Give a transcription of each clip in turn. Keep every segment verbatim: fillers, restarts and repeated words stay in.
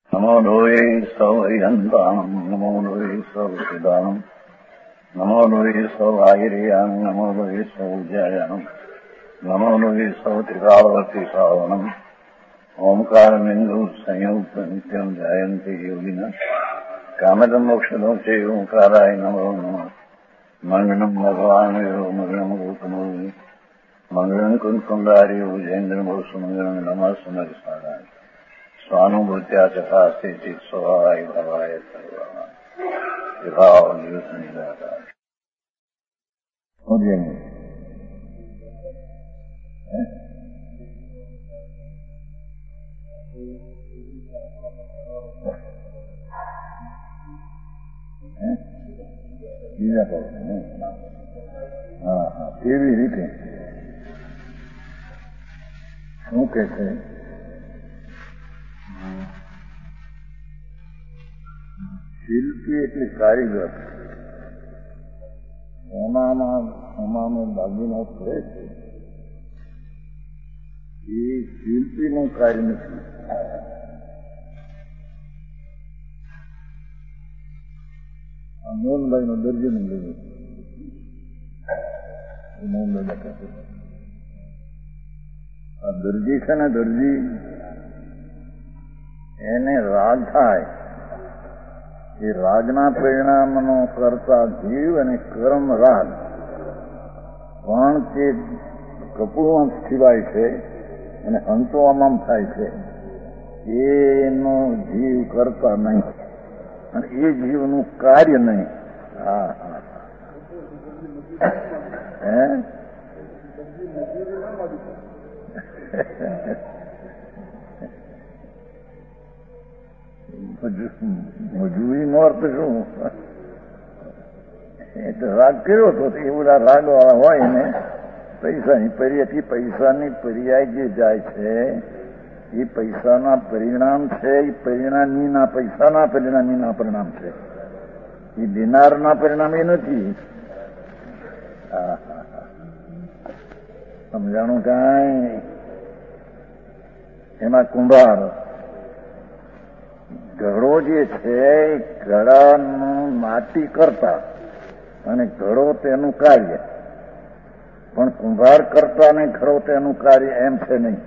નમો લોહે સૌ હરિહંતાણમ નમો લોહે સૌ સિદાનમ નમો લોહે સૌ આયર્યામ નમો લોહે સૌ જયાનમ નમો લોહે સૌ ત્રિકાળવતી શ્રાવણમ ઓમકાર બિંદુ સંયુક્ત નિત્યમ જાયંતિ યોગિના કામદમ મોક્ષદો છે ઓંકારાય નમો નમઃ મંગલમ ભગવાન મંગલમ ગૌતમોની મંગલમ કુંકુંડારી ઉજેન્દ્ર ભૂષ મંગલમ નમઃ સુમર સારાય સ્વાનુભૂત્યા ચકાસ્તે ચિત સ્વભાવાય ભવાય સર્વમાં વિભાવ નિવૃત્ત નિરાકાર બીજા કહો હા હા કેવી રીતે શું કે છે? શિલ્પી એટલે કારીગર. સોનામાં સોનામાં દાગીના કરે છે એ શિલ્પીનું કાર્ય નથી. આ મોહનભાઈ નો દરજીનું લીધું મોહનભાઈ લખે આ દરજી છે ને દરજી એને રાગ થાય એ રાગના પરિણામનો કરતા જીવ અને કર્મ રાગ પણ તે કપૂરમાં સિવાય છે અને હંસવામાં થાય છે એનો જીવ કરતા નહીં અને એ જીવનું કાર્ય નહીં. હા હા હે મજૂરી નો અર્થ શું? એ તો રાગ કર્યો હતો એ બધા રાગ વાળા હોય ને પૈસાની પર્યાથી પૈસાની પર્યાય જે જાય છે એ પૈસાના પરિણામ છે. એ પરિણામીના પૈસાના પરિણામીના પરિણામ છે. એ દેનારના પરિણામ એ નથી. સમજાણું કાંઈ? એમાં કુંભાર ઘડો જે છે એ ઘડાનું માટી કરતા અને ઘડો તેનું કાર્ય, પણ કુંભાર કરતા ને ઘડો તેનું કાર્ય એમ છે નહીં.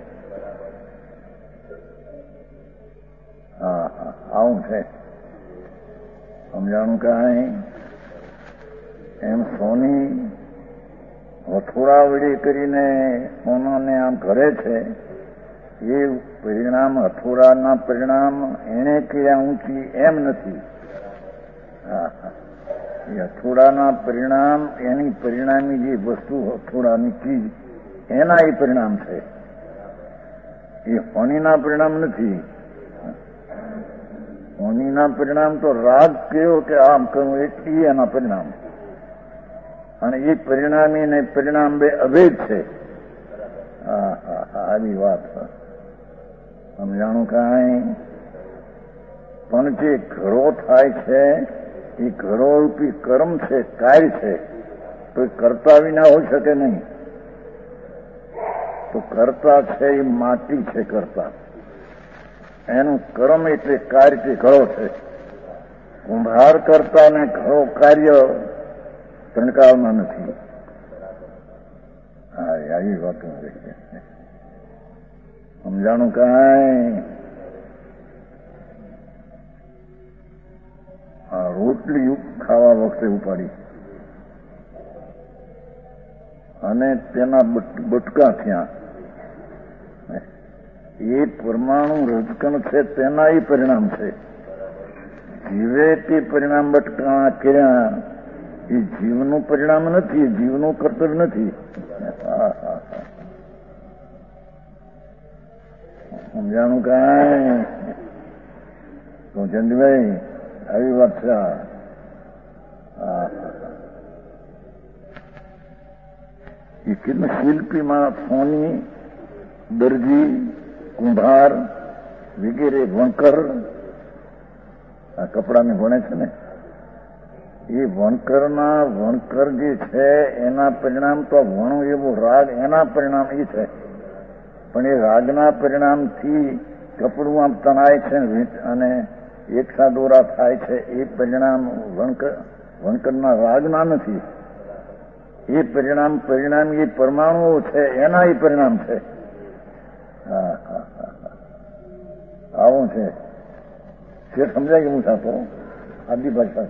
હા હા આવું છે. સમજાણું કાંઈ? એમ સોની હથોડા વળી કરીને સોનાને આમ કરે છે એ પરિણામ હથોડાના પરિણામ એને કર્યા ઊંચી એમ નથી. હા હા એ હથોડાના પરિણામ એની પરિણામી જે વસ્તુ હથોડાની ચીજ એના એ પરિણામ છે. એ હોનીના પરિણામ નથી. હોનીના પરિણામ તો રાગ કયો કે આમ કહ્યું એટલી એના પરિણામ અને એ પરિણામી ને પરિણામ બે અભેદ છે. હા હા હા આવી વાત સમજાણું કાંઈ? પણ જે ઘડો થાય છે એ ઘડો રૂપી કર્મ છે, કાર્ય છે, તો એ કરતા વિના હોઈ શકે નહીં. તો કરતા છે એ માટી છે. કરતા એનું કર્મ એટલે કાર્ય તે ઘડો છે. કુંભાર કરતા ને ઘડો કાર્ય ત્રણકાળમાં નથી. હા આવી વાતો છે. સમજાણું કાંઈ? આ રોટલી ખાવા વખતે ઉપાડી અને તેના બટકા થયા એ પરમાણુ રજકણ છે તેના એ પરિણામ છે. જીવે તે પરિણામ બટકા કર્યા એ જીવનું પરિણામ નથી, જીવનું કર્તવ્ય નથી. હા હા હા સમજાણું કાંઈ? તો ચંદભાઈ આવી વાત છે. એ કેટલું શિલ્પીમાં સોની, દરજી, કુંભાર વગેરે વણકર આ કપડાને વણે છે ને એ વણકરના વણકર જે છે એના પરિણામ તો વણું એવું રાગ એના પરિણામ એ છે. પણ એ રાગના પરિણામથી કપડું આમ તણાય છે અને એકસા દોરા થાય છે, એ પરિણામ વણકર વણકરના રાગના નથી. એ પરિણામ પરિણામ એ પરમાણુઓ છે, એના એ પરિણામ છે. હા હા હા આવું છે. તે સમજાય કે હું થતો આદિ ભાષા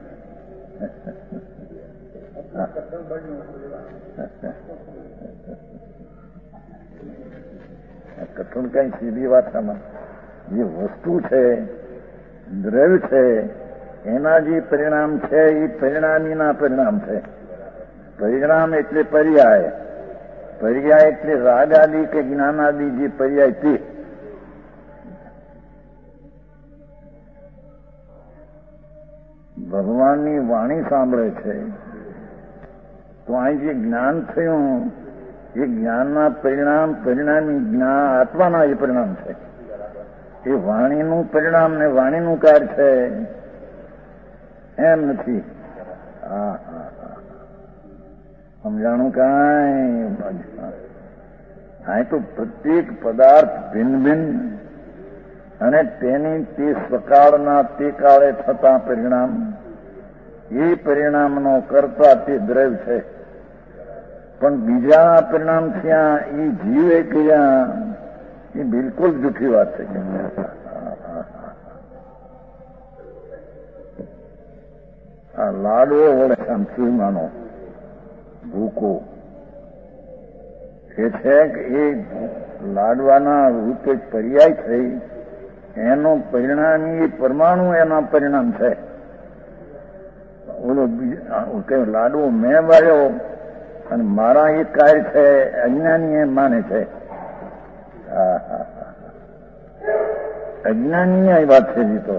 કઠણ કઈ સીધી વાત આમાં. જે વસ્તુ છે, દ્રવ્ય છે, એના જે પરિણામ છે એ પરિણામીના પરિણામ છે. પરિણામ એટલે પર્યાય, પર્યાય એટલે રાગ આદિ કે જ્ઞાન આદિ જે પર્યાય તે. ભગવાનની વાણી સાંભળે છે તો અહીં જે જ્ઞાન થયું એ જ્ઞાનના પરિણામ પરિણામી જ્ઞાન આત્માના એ પરિણામ છે. એ વાણીનું પરિણામ ને વાણીનું કાર્ય છે એમ નથી. હા હા હા સમજાણું કાંઈ. અહીં તો પ્રત્યેક પદાર્થ ભિન્ન ભિન્ન અને તેની તે સ્વકાળના તે કાળે થતા પરિણામ, એ પરિણામનો કરતા તે દ્રવ્ય છે. પણ બીજા પરિણામ થયા એ જીવે ક્યાં, એ બિલકુલ જૂઠી વાત છે. આ લાડવો વડે આમ ચૂરમાનો ભૂકો એ છે કે એ લાડવાના રૂપે પર્યાય થઈ, એનો પરિણામી પરમાણુ એના પરિણામ છે. ઓલો કયો લાડવો મેં વાળ્યો અને મારા એ કાર્ય છે, અજ્ઞાની એમ માને છે. અજ્ઞાની આ વાત છે. જીતો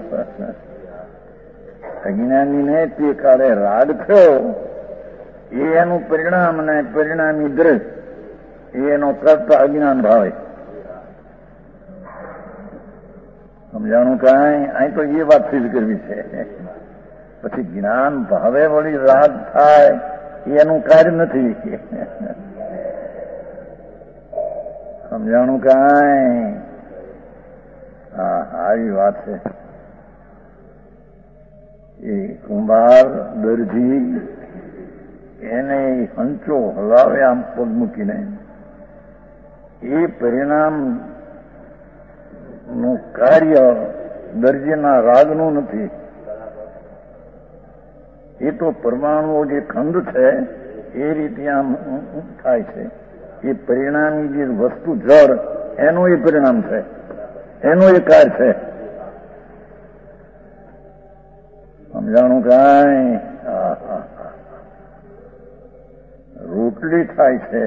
અજ્ઞાનીને તે કાળે રાગ થયો એ એનું પરિણામ ને પરિણામી દ્રવ્ય એનો કરતા અજ્ઞાન ભાવે. સમજાણું કાંઈ. અહીં તો એ વાત સિદ્ધ કરવી છે. પછી જ્ઞાન ભાવે વળી રાગ થાય એનું કાર્ય નથી. સમજાણું કાંઈ. હા આવી વાત છે. એ કુંભાર દરજી એને હંચો હલાવે આમ પગ મૂકીને, એ પરિણામ નું કાર્ય દરજીના રાગનું નથી. એ તો પરમાણુઓ જે ખંડ છે એ રીતે આમ થાય છે. એ પરિણામી જે વસ્તુ જળ એનું એ પરિણામ છે, એનો એ કાર્ય છે. સમજાણું કાંઈ. રોટલી થાય છે,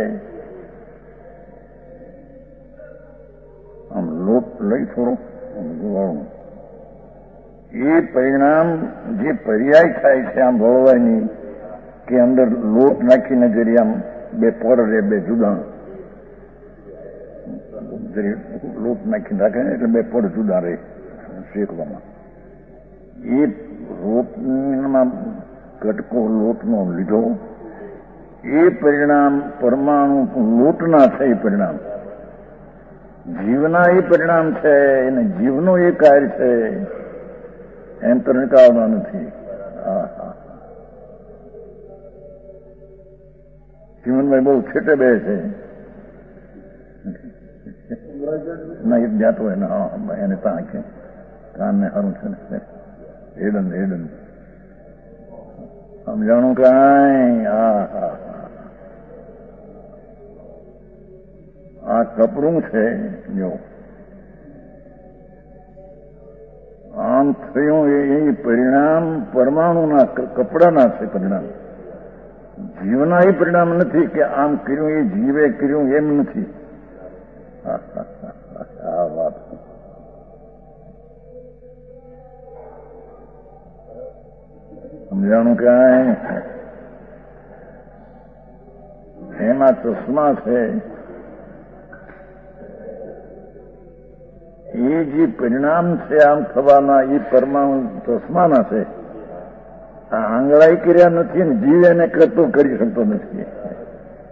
આમ લોટ લઈ થોડો ગોળનું, એ પરિણામ જે પર્યાય થાય છે આમ વળવાની કે અંદર લોટ નાખીને જરી આમ બે પર રે બે જુદા જરી લોટ નાખીને રાખે એટલે બે પડ જુદા રહે શેકવામાં. એ રોટમાં કટકો લોટનો લીધો, એ પરિણામ પરમાણુ લોટના છે. એ પરિણામ જીવના એ પરિણામ છે, અને જીવનો એ કાર્ય છે, એમ તો નિકાળમાં નથી. હા હા જીવનભાઈ બહુ છેટે બે છે. ના એ જાતો હોય ને હા એને ત્યાં કે કાનને સારું છે ને હેડન હેડન. સમજાણું કાંઈ. હા હા આ કપડું છે જો આમ થયું એ પરિણામ પરમાણુના કપડાના છે. પરિણામ જીવના એ પરિણામ નથી કે આમ કર્યું એ જીવે કર્યું એમ નથી. આ વાત સમજાણું કાંઈ. એમાં ચશ્મા છે, એ જે પરિણામ છે આમ થવાના એ પરમાણુ ચશ્માના છે. આ આંગળાઈ કર્યા નથી ને જીવ એને કરતો કરી શકતો નથી.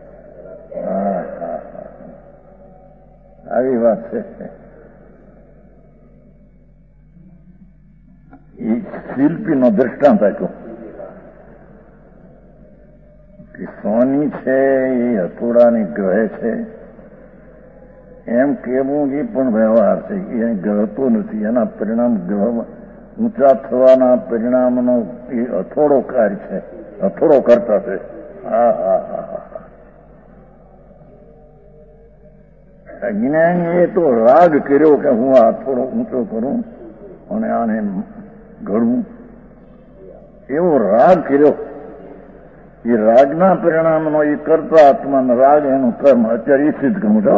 આવી વાત છે. એ શિલ્પીનો દ્રષ્ટાંત આપ્યો કે સોની છે એ હથોડાની ગ્રહે છે એમ કેવું એ પણ વ્યવહાર છે. એ ગ્રહતો નથી. એના પરિણામ ગ્રહ ઊંચા થવાના પરિણામનો એ હથોડો કાર્ય છે, હથોડો કરતા છે. હા હા હા અજ્ઞાનીએ તો રાગ કર્યો કે હું આ હથોડો ઊંચો કરું અને આને ઘડવું, એવો રાગ કર્યો. એ રાગના પરિણામનો એ કરતા આત્માનો રાગ એનું કર્મ અત્યારે એ સિદ્ધ કરું છો.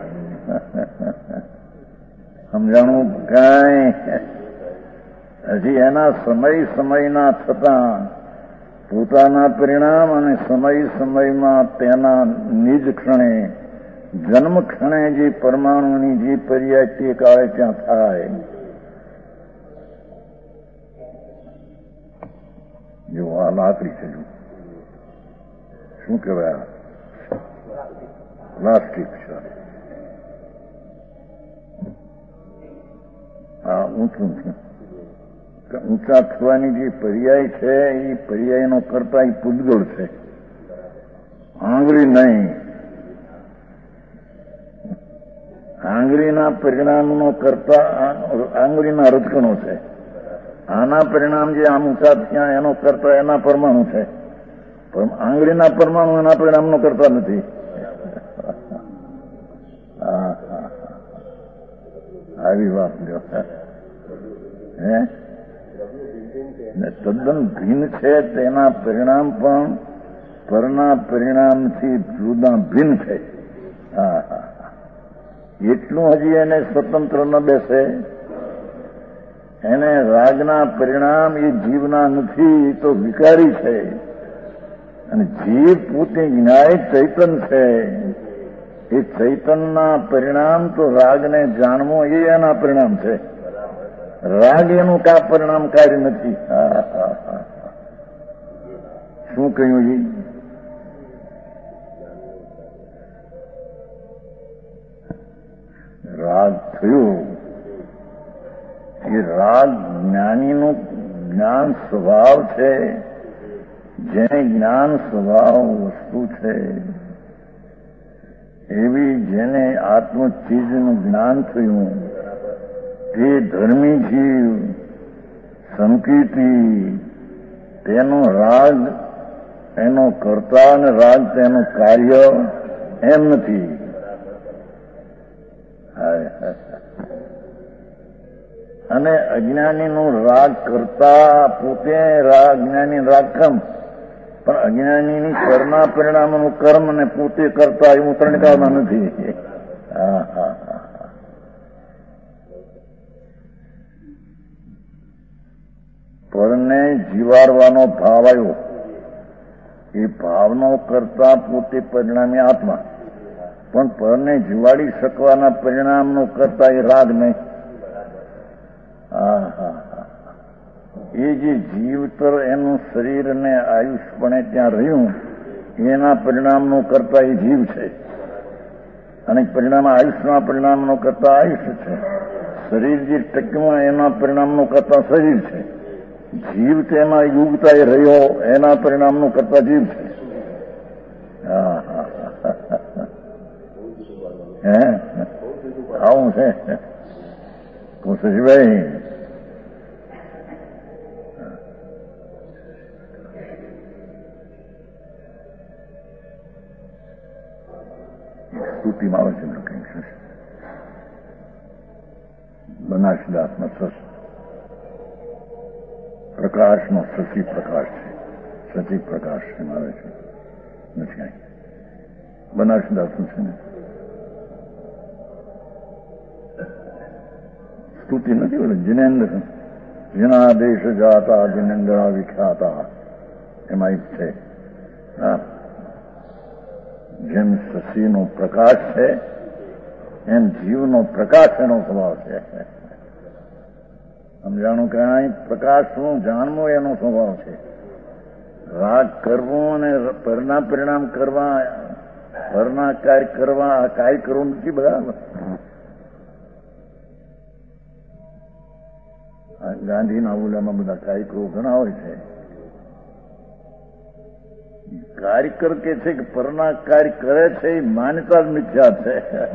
સમજાણું કાંઈ હજી એના સમય સમયના થતા પોતાના પરિણામ અને સમય સમયમાં તેના નિજ ક્ષણે જન્મ ક્ષણે જે પરમાણુની જે પર્યાય તે કાળે ત્યાં થાય. જો આ લાકડી છે, જો શું કહેવાય, પ્લાસ્ટિક છે. આ ઊંચું છે. ઊંચા થવાની જે પર્યાય છે એ પર્યાયનો કરતા એ પૂતગળ છે, આંગળી નહીં. આંગળીના પરિણામનો કરતા આંગળીના રજકણો છે. આના પરિણામ જે આમ ઊંચા થયા એનો કરતા એના પરમાણુ છે. પણ આંગળીના પરમાણુ એના પરિણામનો કરતા નથી. આવી વાત લ્યો હે તદ્દન ભિન્ન છે. તેના પરિણામ પણ પરના પરિણામથી જુદા ભિન્ન છે. હા હા એટલું હજી એને સ્વતંત્ર ન બેસે. એને રાગના પરિણામ એ જીવના નથી, એ તો વિકારી છે. અને જીવ પોતે જ્ઞાય ચૈતન છે. એ ચૈતનના પરિણામ તો રાગને જાણવો એ એના પરિણામ છે. રાગ એનું કા પરિણામકારી નથી. શું કહ્યું જી? રાગ થયું એ રાગ જ્ઞાનીનું જ્ઞાન સ્વભાવ છે. જેને જ્ઞાન સ્વભાવ વસ્તુ છે એવી જેને આત્મચીજનું જ્ઞાન થયું તે ધર્મી જીવ સંકીર્તિ તેનો રાગ એનો કર્તા અને રાગ તેનું કાર્ય એમ નથી. અને અજ્ઞાનીનો રાગ કરતા પોતે અજ્ઞાની રાગ કર્મ, પણ અજ્ઞાનીની કરના પરિણામનું કર્મ અને પોતે કરતા એવું ત્રણ કાળમાં નથી. હા હા પરને જીવાડવાનો ભાવ આવ્યો. એ ભાવનો કરતા પોતે પરિણામી આત્મા, પણ પરને જીવાડી શકવાના પરિણામનો કરતા એ રાગ નહીં. હા હા એ જે જીવતર એનું શરીર ને આયુષ્યપણે ત્યાં રહ્યું એના પરિણામનો કરતા એ જીવ છે. અને પરિણામ આયુષ્યના પરિણામનો કરતા આયુષ્ય છે. શરીર જે ટક્યું એના પરિણામનો કરતા શરીર છે. જીવ તેમાં યુગતા એ રહ્યો એના પરિણામનો કરતા જીવ છે. હા હા હે આવું છે કુશજીભાઈ. સ્તુતિમાં આવે છે કંઈક બનાસદાસનો સસ પ્રકાશનો શશી પ્રકાશ છે, શશી પ્રકાશ એમ આવે છે. નથી અહીં બનાસદાસનું છે ને સ્તુતિ નથી બોલે. જિનેન્દ્ર જીના દેશ જાતા જિનેન્દ્ર વિખ્યાતા એમાં એક છે. હા જેમ શશીનો પ્રકાશ છે એમ જીવનો પ્રકાશ એનો સ્વભાવ છે. સમજાણું કે અહીં પ્રકાશનું જાણવું એનો સ્વભાવ છે. રાગ કરવું અને પરના પરિણામ કરવા, પરના કાર્ય કરવા, આ કાર્ય કરવું નથી બરાબર. ગાંધીના ઓલામાં બધા કાર્યકરો ઘણા હોય છે. કાર્યકર કે છે કે પરના કાર્ય કરે છે એ માન્યતા જ મિથ્યા છે.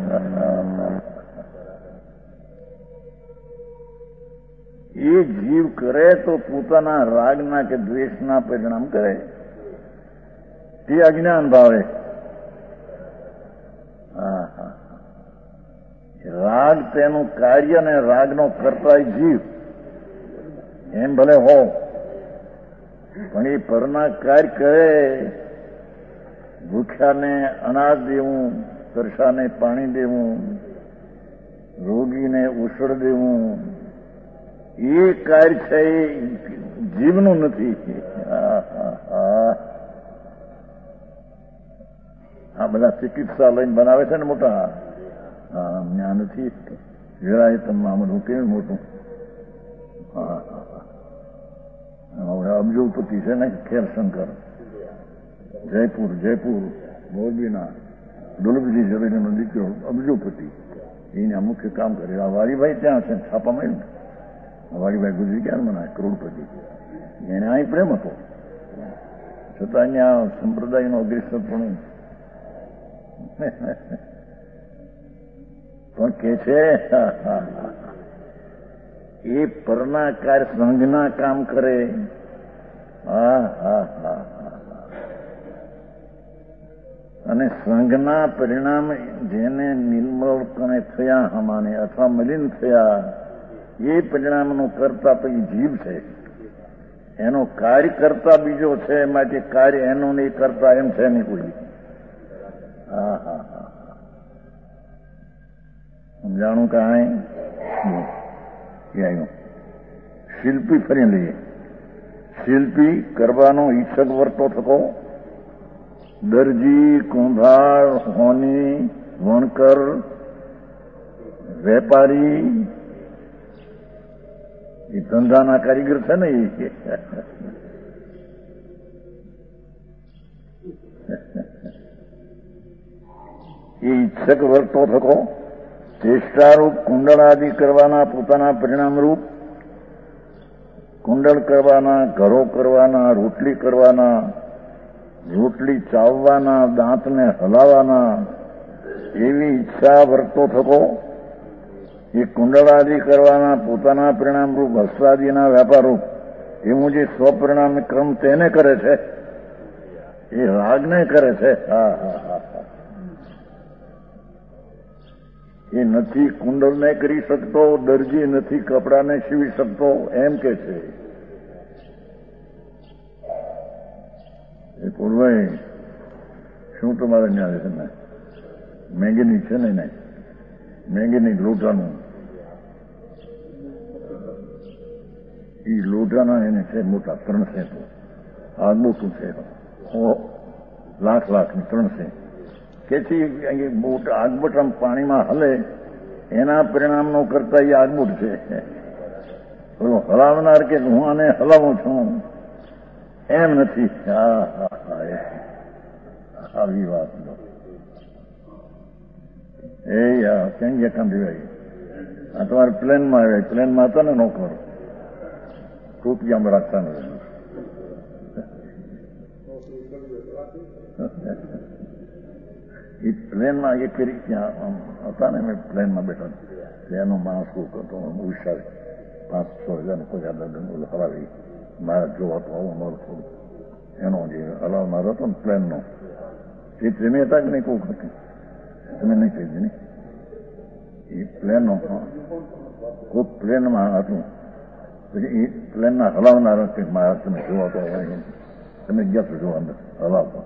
એ જીવ કરે તો પોતાના રાગના કે દ્વેષના પરિણામ કરે, તે અજ્ઞાન ભાવે. હા હા રાગ તેનું કાર્ય ને રાગનો કરતા જીવ એમ ભલે હો, પણ એ પરના કાર્ય કરે. ભૂખ્યાને અનાજ દેવું, તરસાને પાણી દેવું, રોગીને ઉછળ દેવું, એ કાર્ય છે એ જીવનું નથી. આ બધા ચિકિત્સાલય બનાવે છે ને મોટા, ત્યાં નથી જરાય તમામ બધું કેવું મોટું. હા હા અબજોપતિ છે ને ખેરશંકર, જયપુર જયપુર મોરબીના દુલભજી ઝવેરીનો દીકરો અબજોપતિ, એને મુખ્ય કામ કરે. આ વાડીભાઈ ત્યાં છે છાપા માર્યું, વાડીભાઈ ગુજરી ગયા મને કરોડપતિ, એને અહીં પ્રેમ હતો છતાં અહીંયા સંપ્રદાયનો અગ્રેસર પણ પણ કે છે એ પરના કાર્ય સંઘના કામ કરે. હા હા હા અને સંઘના પરિણામ જેને નિર્મળપણે થયા હમાને અથવા મલિન થયા, એ પરિણામનો કરતા પછી જીવ છે, એનો કાર્ય કરતા બીજો છે, માટે કાર્ય એનો નહીં કરતા એમ છે નહીં કોઈ. હા હા હા સમજાણું કાંઈ આવ્યું. શિલ્પી ફરી લઈએ. શિલ્પી કરવાનો ઈચ્છક વર્તો થકો, દરજી, કુંભાર, હોની, વણકર, વેપારી, એ ધંધાના કારીગર છે ને. એ ઈચ્છક વર્તો થકો, ચેષ્ટારૂપ કુંડળાદિ કરવાના, પોતાના પરિણામરૂપ કુંડળ કરવાના, ઘરો કરવાના, રોટલી કરવાના, રોટલી ચાવવાના, દાંતને હલાવવાના, એવી ઈચ્છા વર્તો થકો. એ કુંડળાદિ કરવાના, પોતાના પરિણામરૂપ હસ્તાદિના વ્યાપારરૂપ એવું જે સ્વપરિણામ ક્રમ તેને કરે છે, એ રાગને કરે છે. હા હા હા હા એ નથી કુંડળને કરી શકતો, દરજી નથી કપડાને સીવી શકતો, એમ કે છે. એ પૂર્વાઈ શું તમારે ન્યાય છે ને મેંગીની છે ને ને મેંગીની લોટાનું એ લોટાના એને છે મોટા ત્રણસે તો આ મોટું છે લાખ લાખની ત્રણસે તેથી બોટ આગબટ આમ પાણીમાં હલે એના પરિણામનો કરતા એ આગબુટ છે. પેલો હલાવનાર કે હું આને હલાવું છું એમ નથી. હા હા હા આવી વાત એ ક્યાં ગયા કામ ભાઈ આ તમારે પ્લેનમાં આવ્યા, પ્લેનમાં હતા ને નોકર ટોપિયામાં રાખતા નથી. એ પ્લેનમાં એ ફેરી ત્યાં હતા ને મેં પ્લેનમાં બેઠા, એનો માણસ હતો ઉષા પાંચ છ હજારને પગાર દંડ હલાવી મારે જોવા તો આવું મારું થોડું એનો જે હલાવનાર હતો ને પ્લેનનો એ ટ્રેને હતા કે નહીં કોક હતું તમે નહીં કહી ને એ પ્લેનનો કોઈક પ્લેનમાં હતું. પછી એ પ્લેનના હલાવનાર કે મારા તમે જોવા તો તમે ગયા તો જોવા અંદર હલાવતો.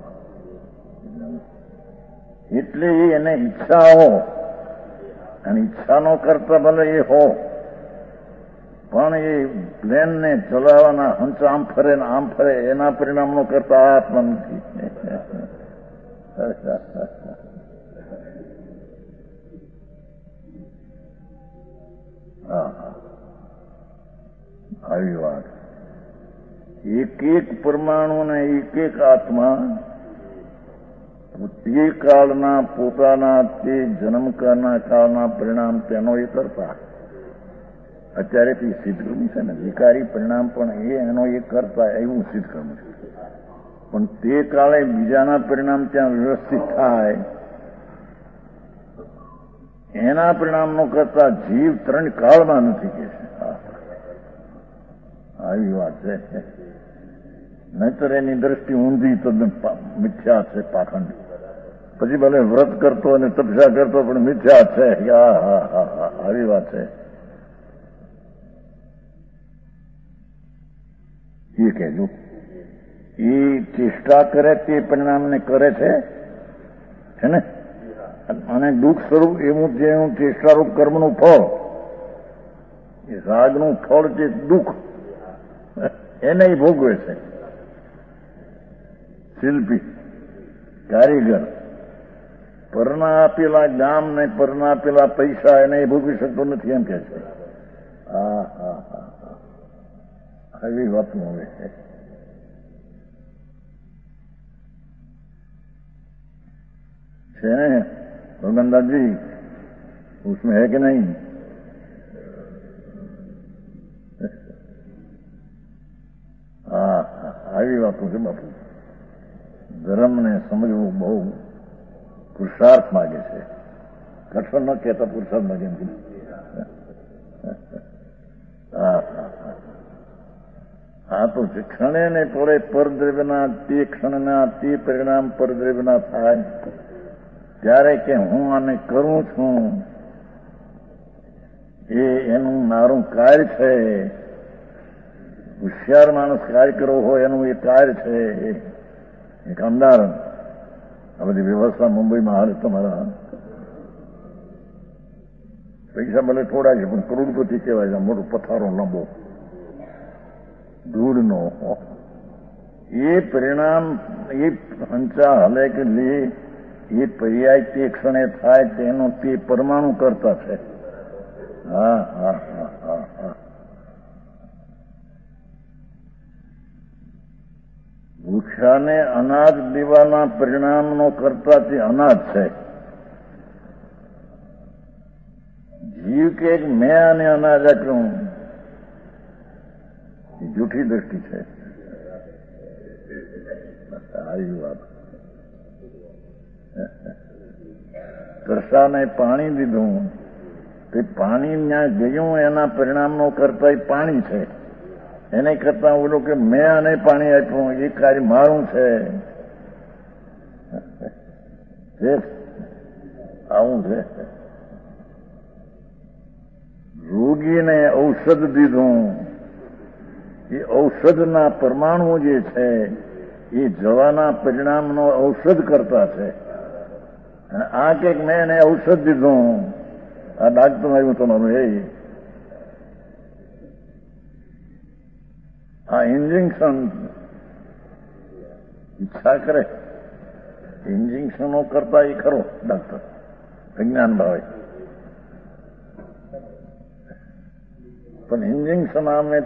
એટલે એને ઈચ્છા હો અને ઈચ્છાનો કરતા ભલે એ હો, પણ એ પ્લેનને ચલાવવાના હંચ આમ ફરે ને આમ ફરે એના પરિણામનો કરતા આત્મા નથી. હા આવી વાત. એક એક પરમાણુ ને એક એક આત્મા તે કાળના પોતાના તે જન્મ કરનાર કાળના પરિણામ તેનો એ કરતા અત્યારેથી સિદ્ધકર્મ છે ને, વિકારી પરિણામ પણ એ એનો એ કરતા એવું સિદ્ધકર્મ છે. પણ તે કાળે બીજાના પરિણામ ત્યાં વ્યવસ્થિત થાય એના પરિણામનો કરતા જીવ ત્રણ કાળમાં નથી કે છે. આવી વાત છે. નહીતર એની દ્રષ્ટિ ઊંધી તદ્દન મિથ્યા છે, પાખંડ. પછી ભલે વ્રત કરતો અને તપસ્યા કરતો પણ મિથ્યા છે. આવી વાત છે. એ કહેજો એ ચેષ્ટા કરે તે પરિણામને કરે છે છે ને. અને દુઃખ સ્વરૂપ એવું જેનું ચેષ્ટારૂપ કર્મનું ફળ, એ રાગનું ફળ જે દુઃખ એને ભોગવે છે. શિલ્પી, કારીગર, પરના આપેલા ગામ ને પરના આપેલા પૈસા એને ભોગવી શકતો નથી એમ કે છે. હા હા હા હા આવી વાત મળે છે. છે ને भगवान जी, उसमें है कि नहीं? હા આવી વાતો છે બાપુ. ધર્મને સમજવું બહુ પુરુષાર્થ માગે છે. કઠોર ન કહેતા પુરુષાર્થ માગે એમ. હા હા તો છે. ક્ષણે ને થોડે પરદ્રવ્યના તે ક્ષણના તે પરિણામ પરદ્રવ્યના થાય ત્યારે કે હું આને કરું છું એ એનું મારું કાર્ય છે. હોશિયાર માણસ કાર્ય કરવો હોય એનું એ કાર્ય છે. એ કામદાર આ બધી વ્યવસ્થા મુંબઈમાં હાલ તમારા પૈસા ભલે થોડા છે પણ કરોડપતિ કહેવાય છે. મોટો પથારો લાંબો ધૂળનો એ પરિણામ એ હંચા હલે કે લે એ પર્યાય તે ક્ષણે થાય તેનો તે પરમાણુ કરતા છે. હા હા હા હા હા વૃક્ષાને અનાજ દેવાના પરિણામનો કરતા તે અનાજ છે. જીવ કે મેં આને અનાજ આપ્યું એ જૂઠી દ્રષ્ટિ છે. આવી વાત. તરસાને પાણી દીધું તે પાણી ત્યાં ગયું એના પરિણામનો કરતા એ પાણી છે. એને કરતા ઓલું કે મેં આને પાણી આપ્યું એ કાર્ય મારું છે. આવું છે. રોગીને ઔષધ દીધું એ ઔષધના પરમાણુ જે છે એ જવાના પરિણામનો ઔષધ કરતા છે. અને આ કે મેં એને ઔષધ દીધું, આ ડાક્ટર આવ્યું તમારું એ આ ઇન્જેક્શન ઈચ્છા કરે ઇન્જેક્શનો કરતા એ ખરો ડાક્ટર વિજ્ઞાન ભાવે. પણ ઇન્જેક્શન આમે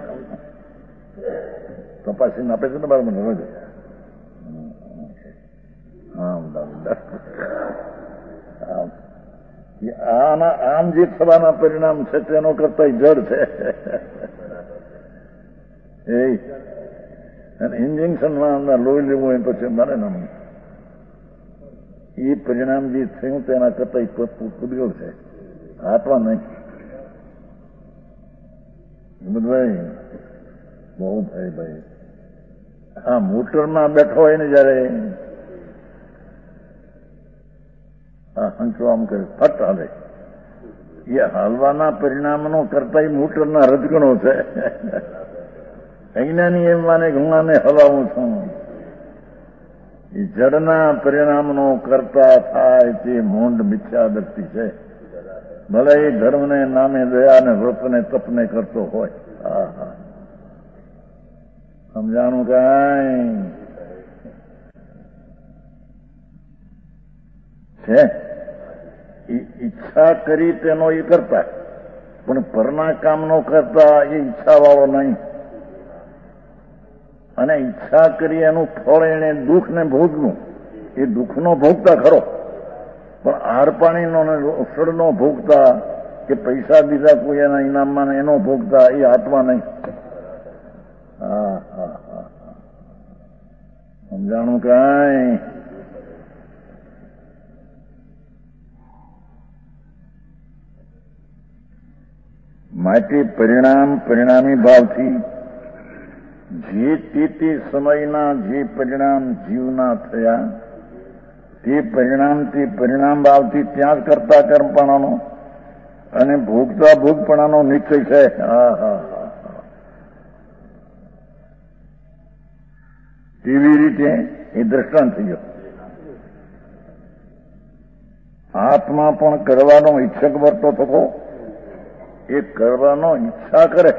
તપાસીને આપે છે ને બરાબર રોજ. આના આમ જે થવાના પરિણામ છે તેનો કરતા જડ છે. એ ઇન્જેક્શનમાં અંદર લોહી લેવું હોય પછી મારે નામ એ પરિણામ જે થયું તેના કરતા પૂતગળ છે. આપવા નહીં ભાઈ બહુ ભાઈ ભાઈ આ મોટરમાં બેઠો હોય ને જયારે આ હંચો આમ કરે ફટ હાલે એ હાલવાના પરિણામનો કરતા મોટરના રજગણો છે. અજ્ઞાની એમ માને કે હું આને હલાવું છું. એ જડના પરિણામનો કરતા થાય તે મોંડ મિથ્યા દ્રષ્ટિ છે. ભલે એ ધર્મને નામે દયાને વ્રતને તપને કરતો હોય. હા હા સમજાણું કાંઈ છે. ઈચ્છા કરી તેનો એ કરતા પણ પરના કામનો કરતા એ ઈચ્છા વાળો નહીં. અને ઈચ્છા કરી એનું ફળ એને દુઃખને ભોગવું એ દુઃખનો ભોગતા ખરો પણ આર પાણીનો ઔષધનો ભોગતા કે પૈસા દીધા કોઈ એના ઇનામમાં એનો ભોગતા એ આત્મા નહીં. હા હા હા સમજાણું કાંઈ? માટે પરિણામ પરિણામી ભાવથી જે તે તે સમયના જે પરિણામ જીવના થયા તે પરિણામથી પરિણામ ભાવથી ત્યાં જ કરતા કર્મપણાનો અને ભોગતા ભોગપણાનો નિશ્ચય છે. હા હા હા કેવી રીતે એ દ્રષ્ટાંત થઈ ગયો. આત્મા પણ કરવાનો ઈચ્છક વર્તો થતો એ કરવાનો ઈચ્છા કરે.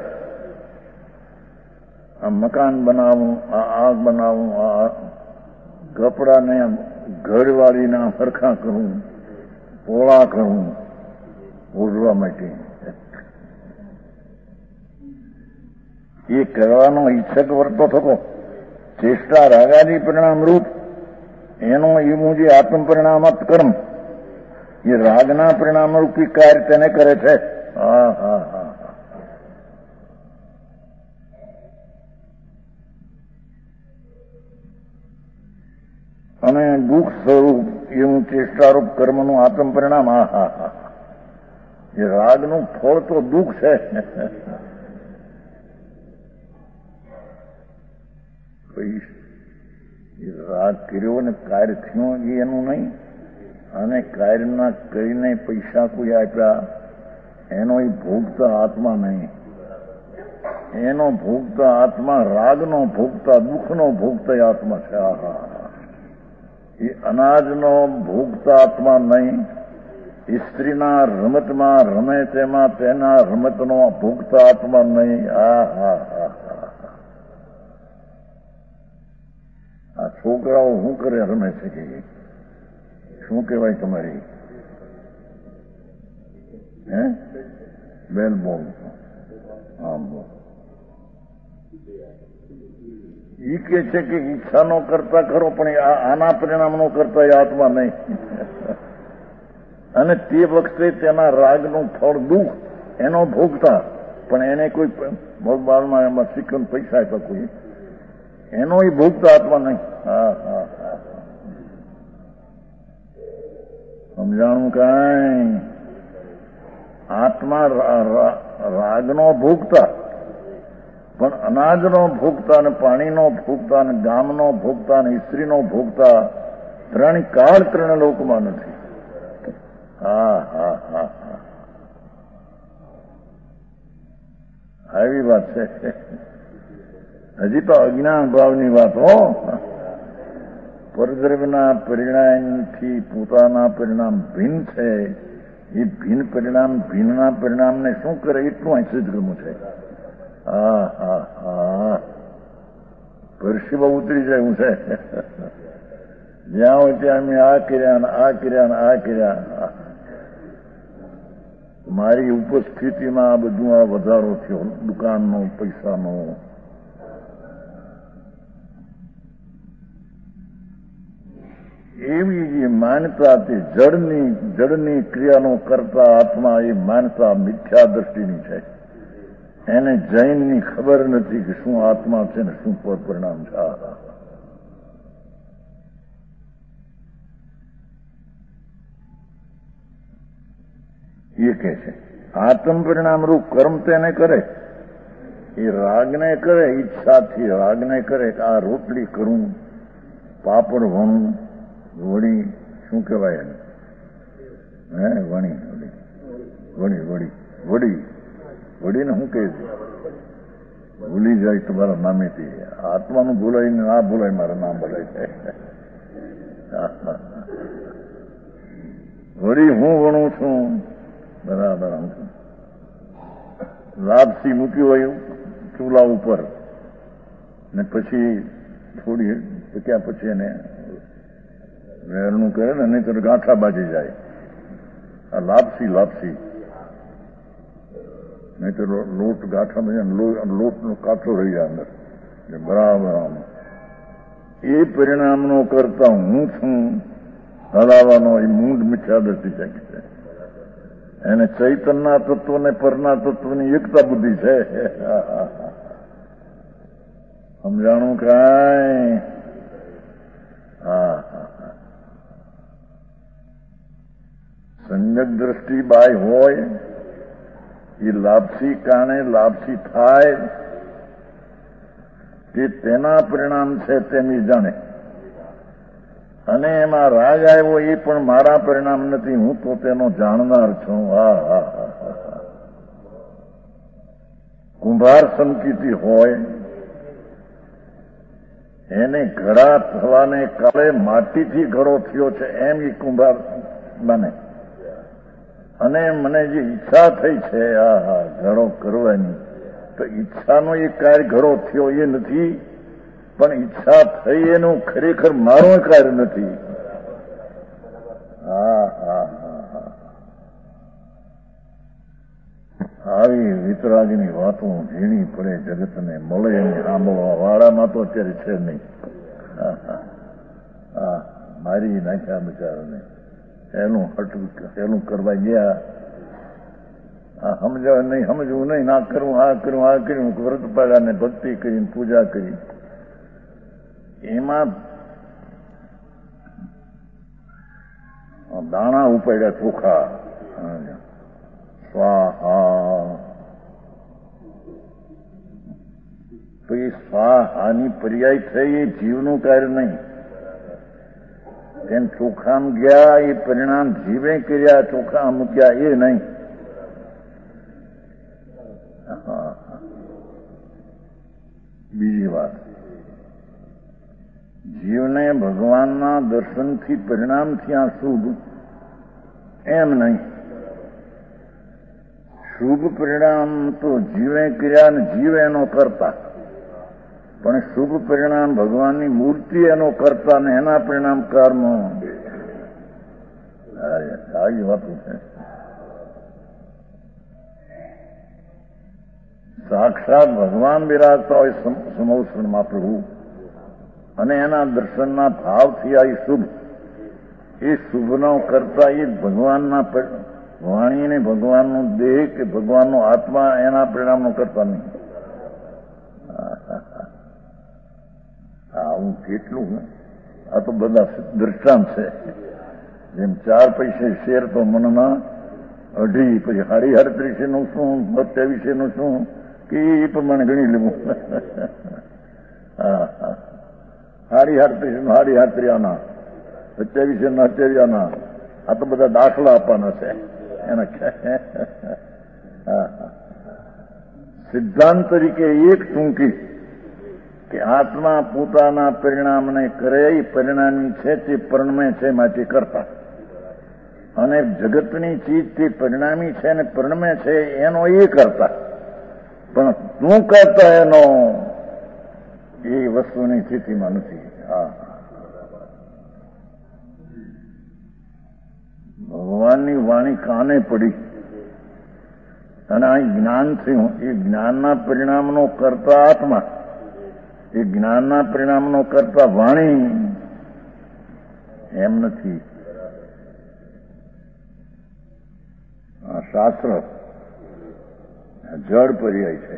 આ મકાન બનાવું, આ આગ બનાવું, આ કપડાને ઘરવાળીના સરખા કરું, પોળા કરું ઓઢવા માટે એ કરવાનો ઈચ્છક વર્તો થતો. ચેષ્ટા રાગાદી પરિણામ રૂપ એનો એવું જે આત્મ પરિણામત કર્મ એ રાગના પરિણામ રૂપી કાર્ય તેને કરે છે. હા હા હા અને દુઃખ સ્વરૂપ એવું ચેષ્ટારૂપ કર્મનું આત્મ પરિણામ. હા હા હા એ રાગનું ફળ તો દુઃખ છે. રાગ કર્યો ને કાર્ય થયું એનું નહીં, અને કાર્યના કરીને પૈસા કોઈ આપ્યા એનો એ ભોગતા આત્મા નહીં. એનો ભોગતા આત્મા રાગનો ભોગતા દુઃખનો ભોગતા આત્મા છે. આહા એ અનાજનો ભોગતા આત્મા નહીં. સ્ત્રીના રમતમાં રમે તેમાં તેના રમતનો ભોગતા આત્મા નહીં. આ હા હા આ છોકરાઓ શું કરે રમે છે કે શું કહેવાય તમારી? હે બેલ બોલ. આમ બોલ ઈ કે છે કે ઈચ્છાનો કરતા ખરો પણ આના પરિણામનો કરતા એ આત્મા નહીં. અને તે વખતે તેના રાગનું ફળ દુઃખ એનો ભોગતા, પણ એને કોઈ બાળમાં એમાં શીખન પૈસા આપ્યા કોઈ એનો એ ભોગતા આત્મા નહીં. હા હા હા સમજાણું કાંઈ? આત્મા રાગનો ભોગતા, પણ અનાજનો ભોગતા ને પાણીનો ભોગતા ને ગામનો ભોગતા ને સ્ત્રીનો ભોગતા ત્રણ કાળ ત્રણ લોકમાં નથી. હા હા હા હા આવી વાત છે. હજી તો અજ્ઞાન ભાવની વાત હો. પરદ્રવ્યના પરિણામથી પોતાના પરિણામ ભિન્ન છે. એ ભિન્ન પરિણામ ભિન્નના પરિણામને શું કરે એટલું અહીં સિદ્ધ કરવું છે. હા હા હા પરસીબા ઉતરી જાય હું છે. જ્યાં હોય ત્યાં મેં આ કર્યા ને આ કર્યા ને આ કર્યા. મારી ઉપસ્થિતિમાં આ બધું આ વધારો થયો દુકાનનો પૈસાનો. એવી જે માન્યતા તે જડની જડની ક્રિયાનો કરતા આત્મા એ માન્યતા મિથ્યા દ્રષ્ટિની છે. એને જૈનની ખબર નથી કે શું આત્મા છે ને શું પર પરિણામ છે. એ કે છે આત્મ પરિણામ રૂપ કર્મ તેને કરે. એ રાગને કરે, ઈચ્છાથી રાગને કરે કે આ રોટલી કરું, પાપડ વણું, વળી શું કહેવાય એને? હે વણી વળી વળી વડી વડીને શું કહે છે? ભૂલી જાય તમારા નામેથી. આત્માનું ભૂલાય ને આ ભૂલાય મારા નામ બોલાય છે. વળી હું વણું છું બરાબર. લાપસી મૂક્યું હોય ચૂલા ઉપર ને પછી થોડી ત્યાં પછી એને વેરનું કરે ને નહીં તો ગાંઠા બાજી જાય. આ લાપસી લાપસી નહીં તો લોટ ગાંઠા બાજી લોટનો કાચો રહી જાય અંદર. બરાબર આમ એ પરિણામનો કરતા હું છું હલાવાનો એ મૂંડ મિથ્યા દ્રષ્ટિ શકે છે. એને ચૈતનના તત્વ ને પરના તત્વની એકતા બુદ્ધિ છે. સમજાણું કાંઈ? હા સંજક દ્રષ્ટિ બાય હોય એ લાપસી કારણે લાપસી થાય તે તેના પરિણામ છે તેમ એ જાણે. અને એમાં રાગ આવ્યો એ પણ મારા પરિણામ નથી, હું તો તેનો જાણનાર છું. હા હા હા કુંભાર સંકિતિ હોય એને ઘડા થવાને કાળે માટીથી ઘડો થયો છે એમ એ કુંભાર બને. અને મને જે ઈચ્છા થઈ છે આ હા ઘડો કરવાની, તો ઈચ્છાનો એ કાર્ય ઘડો થયો એ નથી, પણ ઈચ્છા થઈ એનું ખરેખર મારું કાર્ય નથી. હા હા હા હા આવી વિતરાગની વાતો ઝીણી પડે જગતને મળે એને સાંભળવા વાળામાં તો અત્યારે છે નહીં. હા મારી નાખ્યા બિચારાને એનું હટવું એનું કરવા ગયા. આ સમજાવે નહીં, સમજવું નહીં, ના કરવું, આ કરવું, આ કર્યું, વ્રત પાડ્યા ને ભક્તિ કરીને પૂજા કરી. એમાં દાણા ઉપાડ્યા ચોખા. સ્વાહા તો એ સ્વાહાની પર્યાય થઈ એ જીવનું કાર્ય નહીં. તેમ ચોખામ ગયા એ પરિણામ જીવે કર્યા, ચોખા મૂક્યા એ નહીં. બીજી વાત, જીવને ભગવાનના દર્શનથી પરિણામથી આ શુભ એમ નહીં. શુભ પરિણામ તો જીવે કર્યા ને જીવ એનો કરતા, પણ શુભ પરિણામ ભગવાનની મૂર્તિ એનો કરતા ને એના પરિણામ કર્મ. આવી વાતો છે. સાક્ષાત ભગવાન બિરાજતા હોય સમોસણમાં પ્રભુ, અને એના દર્શનના ભાવથી આ શુભ, એ શુભનો કરતા એ ભગવાનના વાણીને ભગવાનનું દેહ કે ભગવાનનો આત્મા એના પરિણામનો કરતા નહીં. આવું કેટલું ને, આ તો બધા દ્રષ્ટાંત છે. જેમ ચાર પૈસે શેર તો મનના અઢી, પછી હાડી આડત્રીસે નું શું, સત્યાવીસે નું શું, કે એ પ્રમાણે ગણી લેવું. હા હા હાડી આડત્રીસ નું હાડી આડત્રી આના, સત્યાવીસે નું અત્યાવીસ આના. આ તો બધા દાખલા આપવાના છે એના. સિદ્ધાંત તરીકે એક ટૂંકી કે આત્મા પોતાના પરિણામને કરે, એ પરિણામી છે તે પરણમે છે માટે કરતા, અને જગતની ચીજ તે પરિણામી છે ને પરણમે છે એનો એ કરતા. પણ તું કરતા એનો એ વસ્તુની સ્થિતિમાં નથી. હા ભગવાનની વાણી કાને પડી અને આ જ્ઞાન થયું. એ જ્ઞાનના પરિણામનો કરતા આત્મા, એ જ્ઞાનના પરિણામનો કરતા વાણી એમ નથી. આ શાસ્ત્ર જડ પર્યાય છે.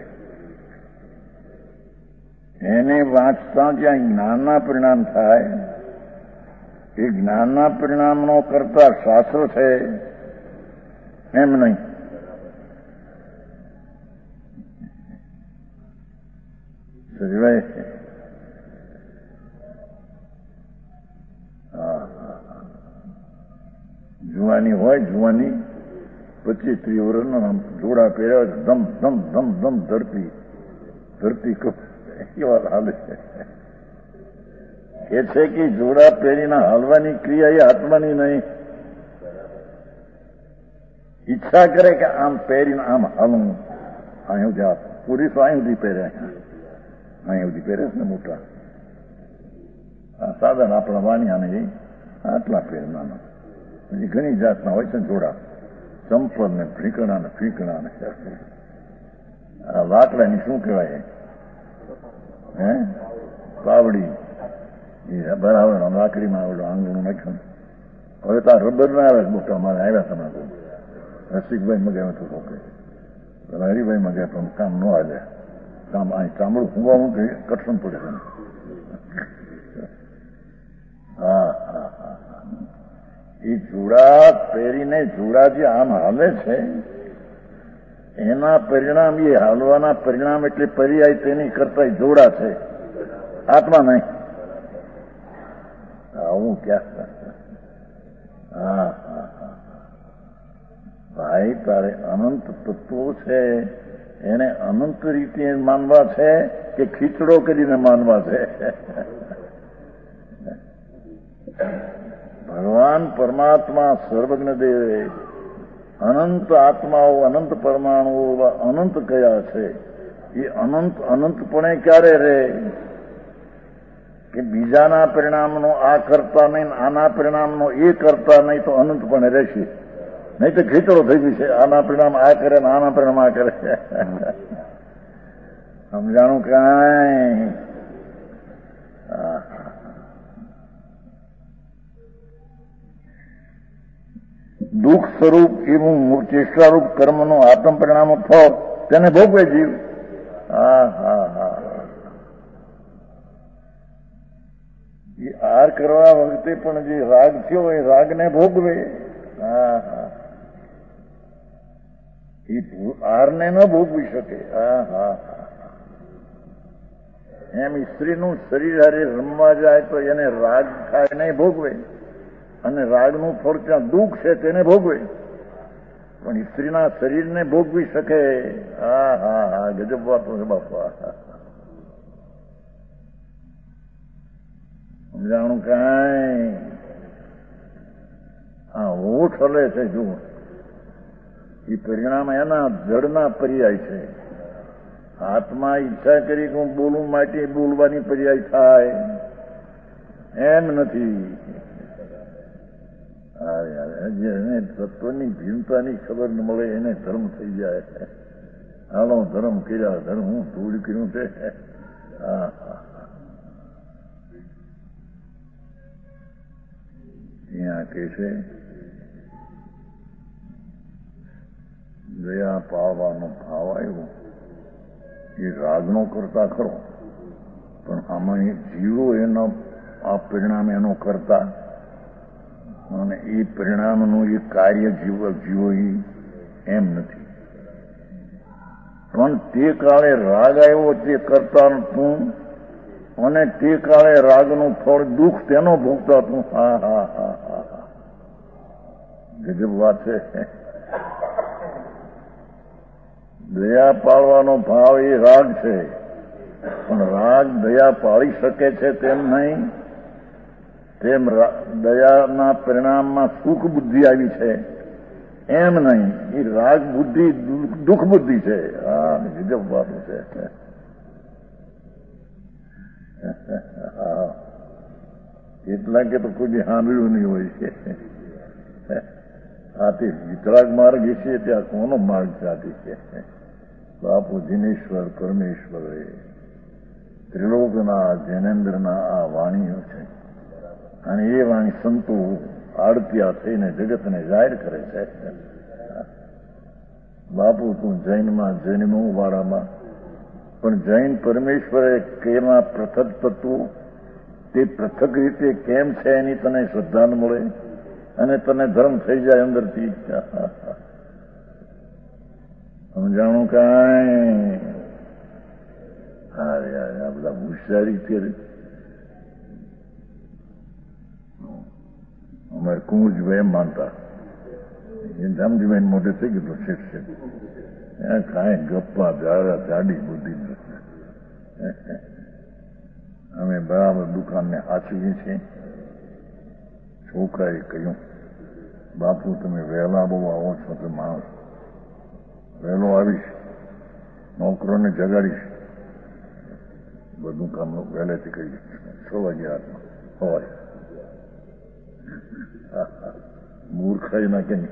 એને વાંચતા જ્યાં જ્ઞાનના પરિણામ થાય, એ જ્ઞાનના પરિણામનો કરતા શાસ્ત્ર છે એમ નહીં. સજવાય છે. જુવાની હોય, જુવાની પચીસ ત્રીસ વર્ષના જોડા પહેર્યા હોય, ધમ ધમ ધમ ધમ ધરતી ધરતી એવા હાલે છે. એ છે કે જોડા પહેરીને હાલવાની ક્રિયા એ આત્માની નહીં. ઈચ્છા કરે કે આમ પહેરીને આમ હાલું. અહીં સુધી આ પુરુષો અહીં સુધી પહેર્યા, અહીં સુધી પહેરે છે ને મોટા. આ સાધન આપણા વાણિયાને એ આટલા પહેર નાના. પછી ઘણી જાતના હોય છે જોડા, ચંપલ ને ફીકણા ને ફીકણા ને. આ લાકડાની શું કહેવાય? હે પાવડી. એ બરાબર લાકડીમાં આવેલું આંગણું નાખ્યું. હવે તો આ રબર ના આવે મોટા, મારે આવ્યા તમે રસિકભાઈ મગાવે તો ઓકે, હરિભાઈ મગાવે પણ કામ ન હાલે, કામ અહીં ચામડું ફૂંગવાનું કે કઠણ પડે છે. હા હા હા એ જોડા પહેરીને જોડા જે આમ હાલે છે એના પરિણામ એ હાલવાના પરિણામ એટલે પર્યાય તેની કરતા જોડા છે, આત્મા નહીં. આવું ક્યાં? હા હા હા ભાઈ, તારે અનંત તત્વો છે એને અનંત રીતે માનવા છે કે ખીચડો કરીને માનવા છે? ભગવાન પરમાત્મા સર્વજ્ઞ દેવે અનંત આત્માઓ, અનંત પરમાણુઓ અનંત કયા છે? એ અનંત અનંતપણે ક્યારે રહે કે બીજાના પરિણામનો આ કરતા નહીં, આના પરિણામનો એ કરતા નહીં તો અનંતપણે રહેશે. નહીં તો ખીચડો થઈ જશે, આના પરિણામ આ કરે ને આના પરિણામ આ કરે. સમજાણું કાંઈ? દુઃખ સ્વરૂપ એવું ચેષ્ટારૂપ કર્મનો આત્મ પરિણામ ફળ તેને ભોગવે જીવ. હા હા હા એ આર કરવા વખતે પણ જે રાગ થયો એ રાગને ભોગવે. હા હા એ આરને ન ભોગવી શકે. હા હા એમ સ્ત્રીનું શરીર હારે રમવા જાય તો એને રાગ થાય નહીં ભોગવે, અને રાગનું ફળ ત્યાં દુઃખ છે તેને ભોગવે, પણ સ્ત્રીના શરીરને ભોગવી શકે. હા હા હા ગજબ વાતો છે બાપા. સમજાણું કાંઈ? હા હોઠ હલે છે જુઓ, એ પરિણામ એના જડના પર્યાય છે. આત્મા ઈચ્છા કરી કે હું બોલવું માટે બોલવાની પર્યાય થાય એમ નથી. જેને તત્વની ભીમતાની ખબર ન મળે એને ધર્મ થઈ જાય. હાલો ધર્મ કર્યા, ધર્મ હું ધૂળ કર્યું છે. હા હા ત્યાં કે છે દયા પાવાનો ભાવ આવ્યો એ રાગનો કરતા ખરો, પણ આમાં જીવો એનો આ પરિણામ એનો કરતા, અને એ પરિણામનું એ કાર્ય જીવ જીવો એમ નથી. પણ તે કાળે રાગ આવ્યો તે કરતા તું, અને તે કાળે રાગનું ફળ દુઃખ તેનો ભોગતા તું. હા હા હા હા હા ગજબ વાત છે. દયા પાળવાનો ભાવ એ રાગ છે, પણ રાગ દયા પાળી શકે છે તેમ નહીં. તેમ દયાના પરિણામમાં સુખ બુદ્ધિ આવી છે એમ નહીં. એ રાગ બુદ્ધિ દુઃખ બુદ્ધિ છે. હા ગજબ વાતો છે. કેટલાકે તો કોઈ સાંભળ્યું નહીં હોય છે. આથી વિતરાગ માર્ગ છે ત્યાં કોનો માર્ગ સાથી છે? બાપુ જીનેશ્વર પરમેશ્વર ત્રિલોકના જૈનેન્દ્રના આ વાણીઓ છે, અને એ વાણી સંતો આડતિયા થઈને જગતને જાહેર કરે છે. બાપુ તું જૈનમાં જૈનમાં વાળામાં પણ જૈન પરમેશ્વરે કેના પૃથક તત્વો તે પૃથક રીતે કેમ છે એની તને શ્રદ્ધા ન મળે અને તને ધર્મ થઈ જાય અંદરથી. સમજાણું કાંઈ? અરે આ બધા હોશિયારી કરે. અમારે કુંવરજીભાઈ એમ માનતા, એ જામજીભાઈ મોઢે થઈ ગયું શેઠ છે કાંઈ ગપ્પા જાડા જાડી બુદ્ધિ. અમે બરાબર દુકાનને હાચવીએ છીએ. છોકરાએ કહ્યું બાપુ તમે વહેલા બહુ આવો છો તો માણસ વહેલો આવીશ, નોકરોને જગાડીશ, બધું કામ વહેલેથી કહી દઈશ. છ વાગે હાથમાં હોય મૂર્ખાઈ ના કેમ?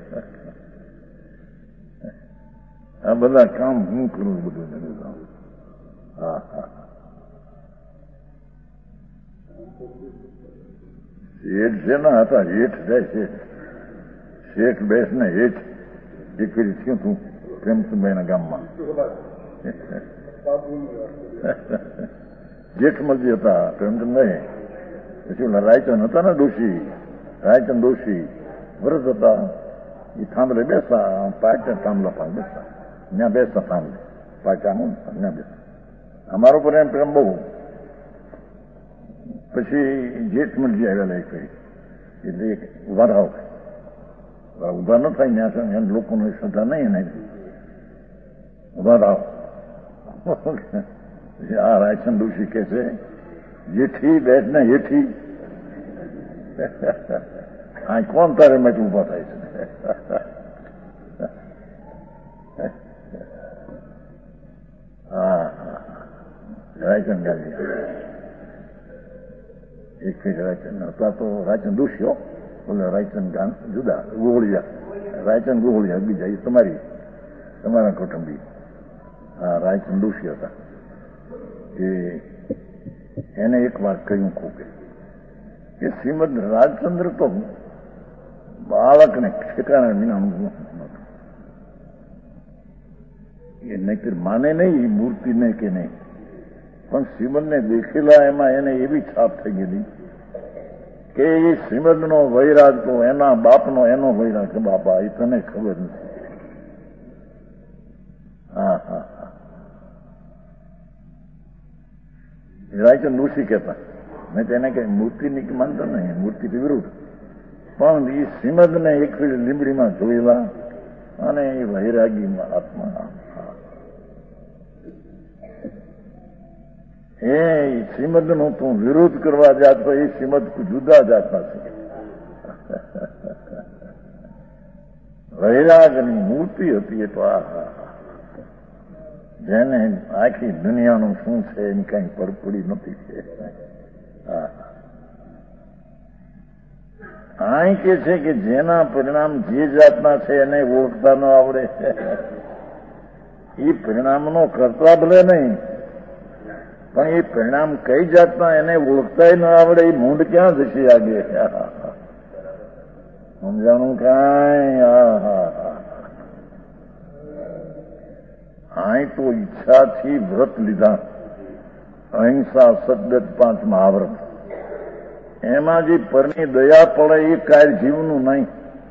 આ બધા કામ હું કરું બધું. હા હા શેઠ છે ને હતા હેઠ જાય છે, શેઠ બેસ ને હેઠ એક ફેરી થયું તું પ્રેમચંદભાઈના ગામમાં જેઠમલજી હતા પ્રેમચંદભાઈ, પછી ઓલા રાયચંદ હતા ને ડોશી, રાયચંદ ડોશી વરસ હતા. એ થાંભલે બેસતા, પાટા થાંભલા પાસે બેસતા, ત્યાં બેસતા થાંભલે પાટાનું ત્યાં બેસતા. અમારો પર એમ પ્રેમ બહુ. પછી જેઠમલજી આવેલા એક ફેરી, એટલે એક ઉભા થાવ, ઉભા ન થાય ત્યાં એને લોકોને શ્રદ્ધા નહીં એને ઉભા થાવ. આ રાયચંદ ડોશી કે છે જેઠી બેઠ ને હેઠી, આ કોણ તારે માટે ઉભા થાય છે? હા રાયચંદ ગાંધી એક ફેર રાયચંદ હતા તો રાયચંદ દોષીઓ બોલે રાયચંદ ગાન જુદા ગોહળિયા, રાયચંદ ગોહળિયા બીજા એ તમારી તમારા કુટુંબી. હા રાયચંદ દોષી હતા કે એને એક વાર કહ્યું ખોકે કે શ્રીમદ રાજચંદ્ર તો બાળકને ઠેકાણે વિનાનું નતું. એ નહીતર માને નહીં મૂર્તિ ને કે નહીં, પણ શ્રીમદને દેખેલા એમાં એને એવી છાપ થઈ ગયેલી કે એ શ્રીમદનો વૈરાગ તો એના બાપનો એનો વૈરાગ કે બાપા એ તને ખબર નથી. હા હા હા રાયચંદ દોશી કહેતા, મેં તેને કઈ મૂર્તિની માનતા નહીં, મૂર્તિથી વિરુદ્ધ, પણ એ શ્રીમદને એક લીંબડીમાં જોયેલા અને એ વૈરાગી મહાત્મા. એ શ્રીમદનો તું વિરોધ કરવા જાતો, એ શ્રીમદ જુદા જાતના છે. વૈરાગની મૂર્તિ હતી એ તો આ જેને આખી દુનિયાનું શું છે એની કઈ પડપડી નથી છે. અહીં કે છે કે જેના પરિણામ જે જાતના છે એને ઓળખતા ન આવડે, એ પરિણામનો કરતા ભલે નહીં, પણ એ પરિણામ કઈ જાતના એને ઓળખતા ન આવડે, એ મૂંડ ક્યાં જશે આગે? સમજાણું કાંઈ? હા હા હા અહીં તો ઈચ્છાથી વ્રત લીધા, અહિંસા સદગત પાંચ મહાવ્રત, એમાં જે પરની દયા પડે એ કાર્ય જીવનું નહીં,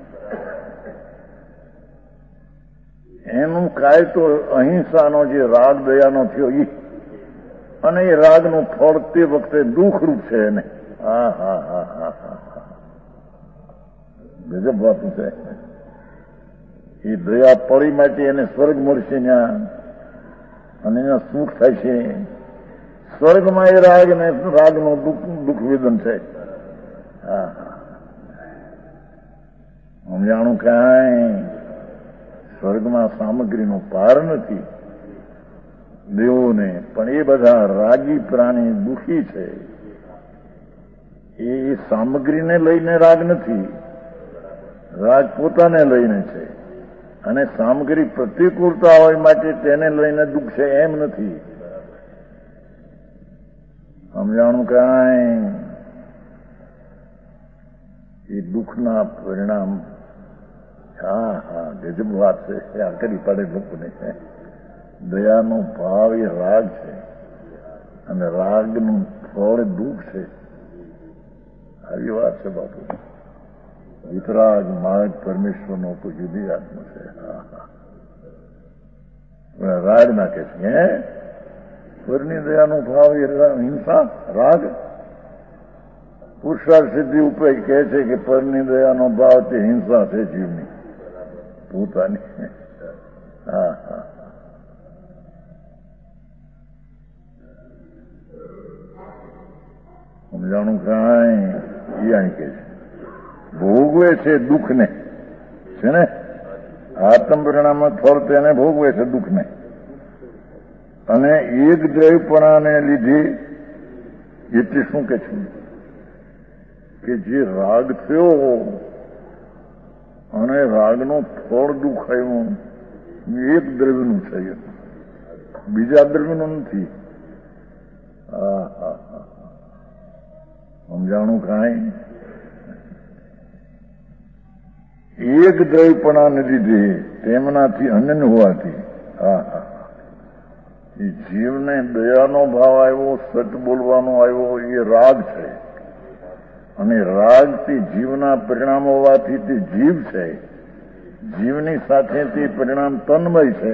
એનું કાર્ય તો અહિંસાનો જે રાગ દયાનો થયો એ, અને એ રાગનું ફળ તે વખતે દુઃખરૂપ છે એને. હા હા હા હા હા ગજબ વાત છે. એ દયા પડી માટે એને સ્વર્ગ મળશે ત્યાં, અને એના સુખ થાય છે. સ્વર્ગમાં એ રાગ ને રાગનું દુઃખ દુઃખ વેદન છે. હા સમજાણું કાંઈ? સ્વર્ગમાં સામગ્રીનો પાર નથી દેવોને, પણ એ બધા રાગી પ્રાણી દુઃખી છે. એ સામગ્રીને લઈને રાગ નથી, રાગ પોતાને લઈને છે. અને સામગ્રી પ્રતિકૂળતા હોય માટે તેને લઈને દુઃખ છે એમ નથી. સમજાણું કાંઈ? એ દુઃખના પરિણામ. હા હા ગજબ વાત છે. આ કરી પડે લોકોને. દયાનો ભાવ એ રાગ છે, અને રાગનું ફળ દુઃખ છે. આવી વાત છે બાપુ. વિતરાગ માર્ગ પરમેશ્વરનો તો જુદી આત્મા છે. રાગ ના કે છે હે પરની દયાનો ભાવ એ હિંસા રાગ. પુરુષાર્થ સિદ્ધિ ઉપર કહે છે કે પરની દયાનો ભાવ તે હિંસા છે જીવની પોતાની. હા હા સમજાણું કાંઈ? એ અહીં કે છે ભોગવે છે દુઃખને, છે ને આત્મ પરિણામમાં ફળ તેને ભોગવે છે દુઃખને, અને એક દ્રવ્યપણાને લીધે એટલે શું કે છે કે જે રાગ થયો અને રાગનો ફળ દુઃખ આવ્યું, એક દ્રવ્યનું છે, બીજા દ્રવ્યનું નથી. હા હા હા સમજાણું કાંઈ? એક દ્રવ્યપણાને લીધે તેમનાથી અનન્ય હોવાથી હા હા એ જીવને દયાનો ભાવ આવ્યો, સત બોલવાનો આવ્યો, એ રાગ છે. અને રાગથી જીવના પરિણામ હોવાથી તે જીવ છે. જીવની સાથે તે પરિણામ તન્મય છે.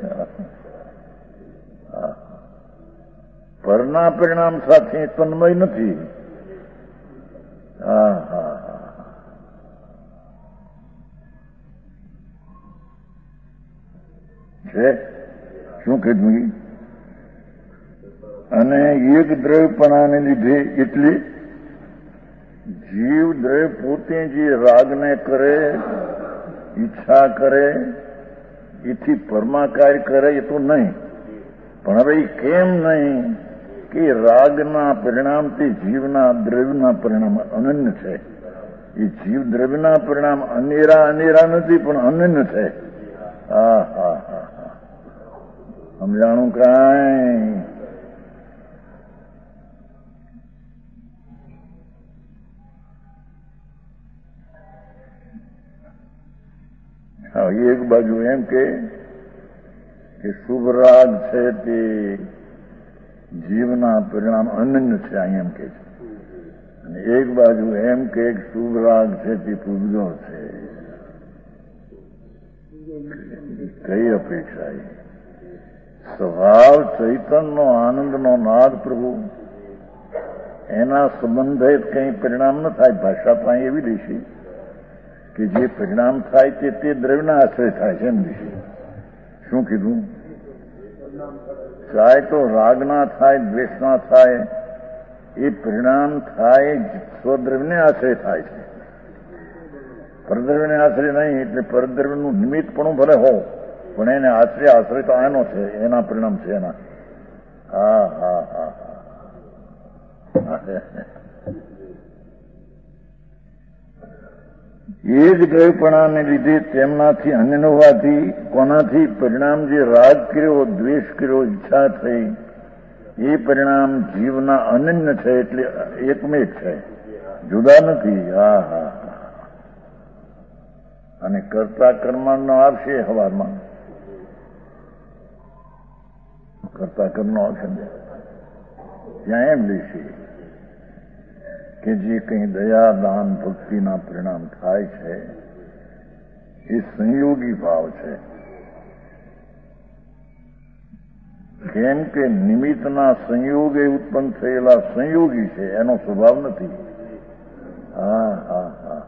પરના પરિણામ સાથે તન્મય નથી. હા હા છે. શું કીધું? અને એક દ્રવ્યપણાને લીધે એટલે જીવ દ્રવ્ય પોતે જે રાગને કરે, ઈચ્છા કરે, એથી પરમાકાર્ય કરે એ તો નહીં. પણ હવે કેમ નહીં કે રાગના પરિણામથી જીવના દ્રવ્યના પરિણામ અનન્ય છે. એ જીવ દ્રવ્યના પરિણામ અનેરા અનેરા નથી પણ અનન્ય છે. હા હા હા હા સમજાણું કાંઈ? હા એક બાજુ એમ કે શુભ રાગ છે તે જીવના પરિણામ અનન્ય છે અહીં એમ કે છે. અને એક બાજુ એમ કે શુભ રાગ છે તે પૂજ્યો છે. કઈ અપેક્ષા? સ્વભાવ ચૈતનનો આનંદનો નાદ પ્રભુ એના સંબંધે કંઈ પરિણામ ન થાય. ભાષા પાસે એવી દેશી કે જે પરિણામ થાય તે તે દ્રવ્યના આશ્રય થાય છે એમ દેશી. શું કીધું? ચાહે તો રાગના થાય, દ્વેષના થાય, એ પરિણામ થાય સ્વદ્રવ્યને આશ્રય થાય છે. પરદ્રવ્યને આશ્રય નહીં. એટલે પરદ્રવ્યનું નિમિત્ત પણ ભલે હો પણ એને આશ્રય આશ્રય તો આનો છે, એના પરિણામ છે એના. હા હા હા એ જ દ્રવ્યપણાને લીધે તેમનાથી અન્ય હોવાથી કોનાથી પરિણામ જે રાગ કર્યો, દ્વેષ કર્યો, ઈચ્છા થઈ એ પરિણામ જીવના અનન્ય છે. એટલે એકમેક છે, જુદા નથી. હા હા અને કરતા કર્મનો આવશે હવારમાં. કરતા કર્મનો આવશે ત્યાં એમ લેશે કે જે કંઈ દયા, દાન, ભક્તિના પરિણામ થાય છે એ સંયોગી ભાવ છે. કેમ કે નિમિત્તના સંયોગે ઉત્પન્ન થયેલા સંયોગી છે, એનો સ્વભાવ નથી. હા હા હા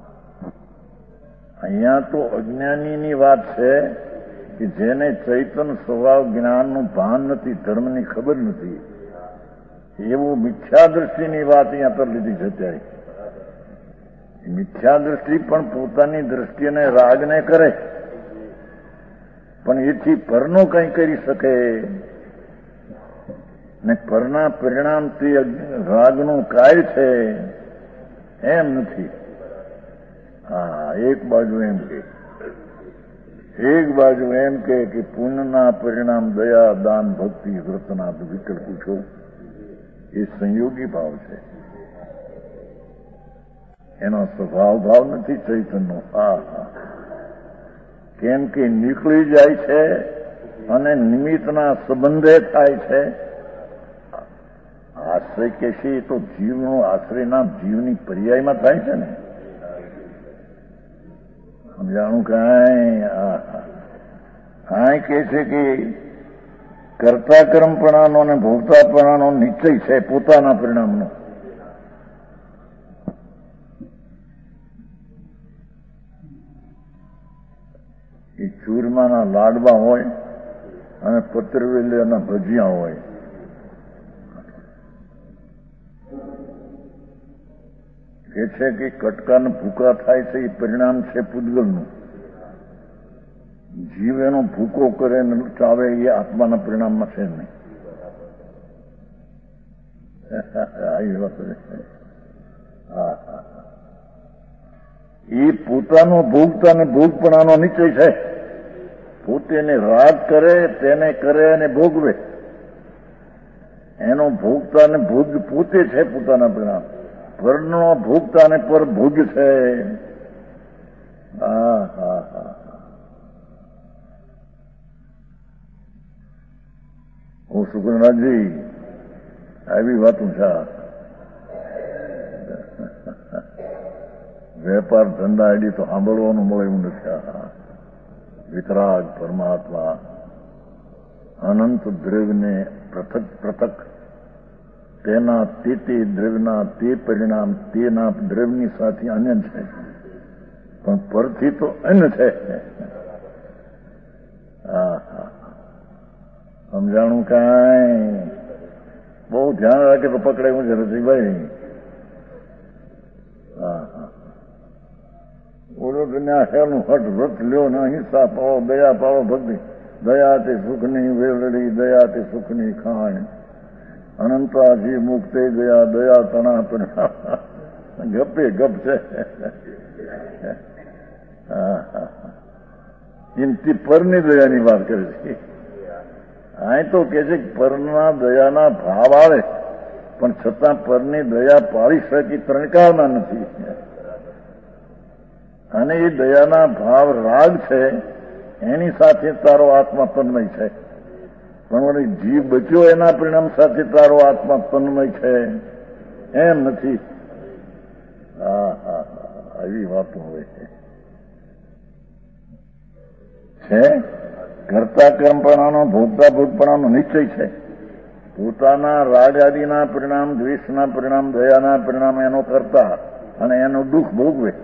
અહીંયા તો અજ્ઞાનીની વાત છે કે જેને ચૈતન સ્વભાવ જ્ઞાનનું ભાન નથી, ધર્મની ખબર નથી, એવું મિથ્યા દ્રષ્ટિની વાત અહીંયા પર લીધી છે. ત્યારે મિથ્યા દ્રષ્ટિ પણ પોતાની દ્રષ્ટિને રાગને કરે પણ એથી પરનો કંઈ કરી શકે ને પરના પરિણામથી રાગનું કાર્ય છે એમ નથી. હા એક બાજુ એમ કે એક બાજુ એમ કે પુણ્યના પરિણામ દયા, દાન, ભક્તિ, વ્રતના વિકલ્પ પૂછો એ સંયોગી ભાવ છે. એનો સ્વભાવ ભાવ નથી ચૈતનનો. હા હા કેમ કે નીકળી જાય છે અને નિમિત્તના સંબંધે થાય છે. આશ્રય કે છે એ તો જીવનો આશ્રયના જીવની પર્યાયમાં થાય છે ને. સમજાણું કાંઈ? કાંઈ કે છે કે કરતા કર્મપણાનો અને ભોગતાપણાનો નિશ્ચય છે પોતાના પરિણામનો. એ ચૂરમાના લાડવા હોય અને પતરવેલીના ભજીયા હોય. કે છે કે કટકાને ભૂકા થાય છે એ પરિણામ છે પૂતગલનું. જીવ એનો ભૂકો કરે ને ચાવે એ આત્માના પરિણામમાં છે નહીં. એ પોતાનો ભોગતા ને ભોગપણાનો નિશ્ચય છે. પોતેને રાગ કરે તેને કરે અને ભોગવે. એનો ભોગતા ને ભોગ પોતે છે પોતાના પરિણામ. પરનો ભોગતા ને પર ભોગ છે. હા હા હા હું સુગણરાજજી આવી વાતું છે. વેપાર ધંધા એડી તો સાંભળવાનું મળે એવું નથી. વિતરાગ પરમાત્મા અનંત દ્રવ્યને પૃથક પૃથક તેના તે તે દ્રવ્યના તે પરિણામ તેના દ્રવ્યની સાથે અન્ય છે, પણ પરથી તો અન્ય છે. હા હા સમજાણું કાંઈ બહુ ધ્યાન રાખે તો પકડાયું છે રસિકભાઈ. હા હા બોલો હેનું હટ વ્રત લ્યો ને અહિંસા પાળો દયા પાળો ભક્તિ દયા તે સુખની વેલડી દયા તે સુખની ખાણ અનંતા જીવ મુક્તે દયા દયા તણા પણ ગપે ગપ છે. એમથી પરની દયાની વાત કરે છે. અહીં તો કે છે પરના દયાના ભાવ આવે પણ છતાં પરની દયા પાળી શકી ત્રણકારના નથી. અને એ દયાના ભાવ રાગ છે એની સાથે તારો આત્મા તન્મય છે, પણ જીવ બચ્યો એના પરિણામ સાથે તારો આત્મા તન્મય છે એમ નથી. હા હા આવી વાતો હોય છે. કરતા કર્મપણાનો ભોગતા ભોગપણાનો નિશ્ચય છે. પોતાના રાગ આદિના પરિણામ દ્વેષના પરિણામ દયાના પરિણામ એનો કરતા અને એનું દુઃખ ભોગવે.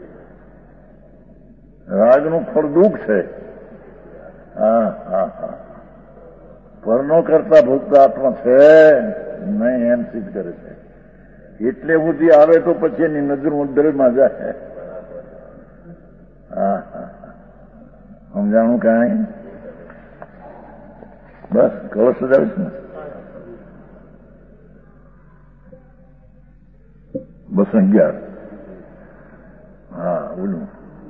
રાગનું ફળ દુઃખ છે. હા હા હા પરનો કરતા ભોગતા આત્મા છે નહીં એમ સિદ્ધ કરે છે. એટલે બુદ્ધિ આવે તો પછી એની નજર મુદ્દલમાં જાય. હા હા સમજાણું કાંઈ બસ કળશ સજાવીશ ને. બસ અગિયાર. હા બોલું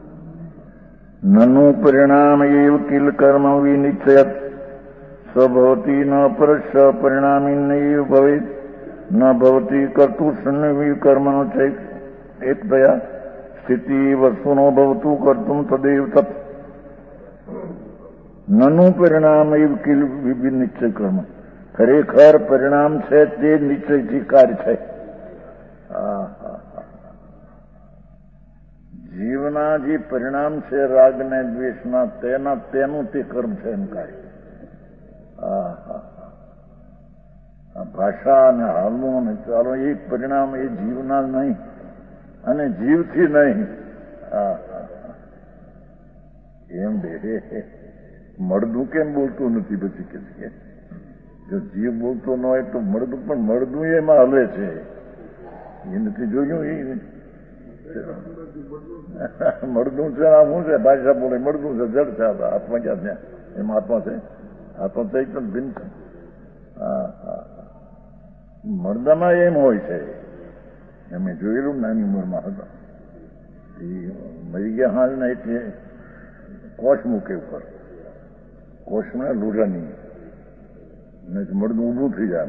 નનું પરિણામ એવ કિલ કર્મ વિનિશ્ચયત સ્વભવતી ન પરશ પરિણામી નૈવ ભવેત ન ભવતી કર્તું સન્નિવી કર્મનો ચૈક એક દયા સ્થિતિ વસ્તુનો ભવતું કર્તું તદેવ તપ નનું પરિણામ એવ કિલ નિશ્ચય કર્મ ખરેખર પરિણામ છે તે નિશ્ચયથી કાર્ય છે. હા હા જીવના જે પરિણામ છે રાગ ને દ્વેષના તેના તેનું તે કર્મ છે એમ કાર્ય. હા હા ભાષા અને હાલનું અને ચાલો એ પરિણામ એ જીવના નહીં અને જીવથી નહીં. હા એમ બે મળદું કેમ બોલતું નથી પછી કે જો જીવ બોલતો ન હોય તો મળદું પણ મળદું એમાં હલે છે એ નથી જોયું. એ મળદું છે આ શું છે ભાષા બોલે મળદું છે જડ છે આત્મા ક્યાં છે એમાં આત્મા છે આત્મા તો એકદમ ભિન્ન છે. હા હા મળદામાં એમ હોય છે એમ જોયેલું નાની ઉંમરમાં હતા એ મરી ગયા હાલ ને એટલે કોષ મૂકે ઉપર કોષમાં લોઢાની મળદું ઊભું થઈ જાય.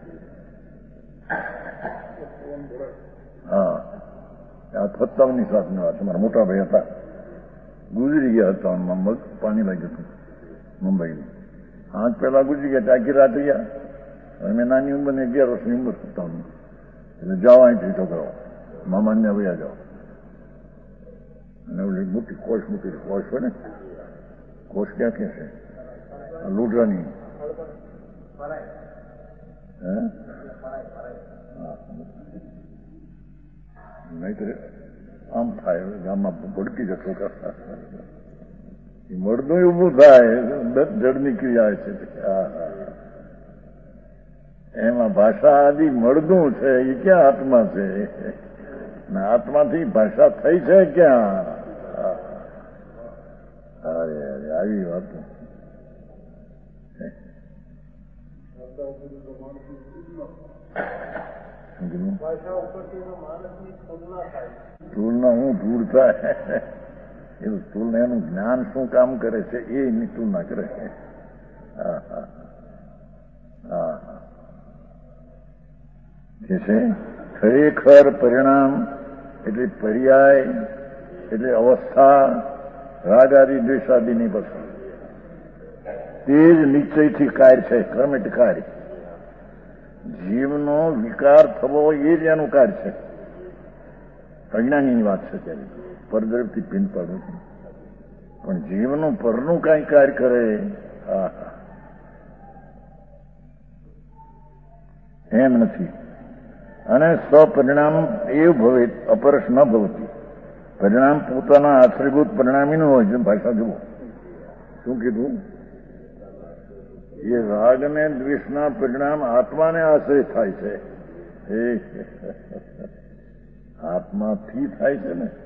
હા આ સત્તાવનની સાથની વાત. મારા મોટા ભાઈ હતા ગુજરી ગયા સત્તાવનમાં મગ પાણી લાગ્યું હતું મુંબઈનું. આજ પહેલા ગુજરી ગયા આખી રાત ગયા. અમે નાની ઉંમરની અગિયાર વર્ષની ઉંમર સત્તાવન એટલે જાઓ અહીંથી છોકરાઓ મામાને વયા જાઓ. અને ઓલી મોટી કોષ મૂકી કોષ હોય ને કોષ ક્યાં ક્યાં છે લોઢાની. હે નહીતર આમ થાય ગામમાં ભડકી જતો કરતા મળદું ઊભું થાય જડ નીકળી આવે છે. એમાં ભાષા આદિ મળદું છે એ ક્યાં આત્મા છે ને આત્માથી ભાષા થઈ છે ક્યાં. અરે અરે આવી વાતો સ્થૂલના હું ધૂળ થાય એ સ્થૂલ એનું જ્ઞાન શું કામ કરે છે એ એની તુલના કરે છે. હા હા હા કે છે ખરેખર પરિણામ એટલે પર્યાય એટલે અવસ્થા રાગાદી દ્વેષાદીની પસંદ. તે જ નિશ્ચયથી કાર્ય છે, કર્મ એટલે કાર્ય. જીવનો વિકાર થવો એ જ એનું કાર્ય છે. અજ્ઞાનીની વાત છે ત્યારે પરદ્રવથી ભીન પાડવું પણ જીવનું પરનું કાંઈ કાર્ય કરે હા એમ નથી. અને સ્વપરિણામ એવું ભવે અપરશ ન ભવતી. પરિણામ પોતાના આશ્રયભૂત પરિણામીનું હોય છે. ભાષા જુઓ શું કીધું? એ રાગ ને દ્વેષના પરિણામ આત્માને આશ્રય થાય છે. એ આત્માથી થાય છે ને.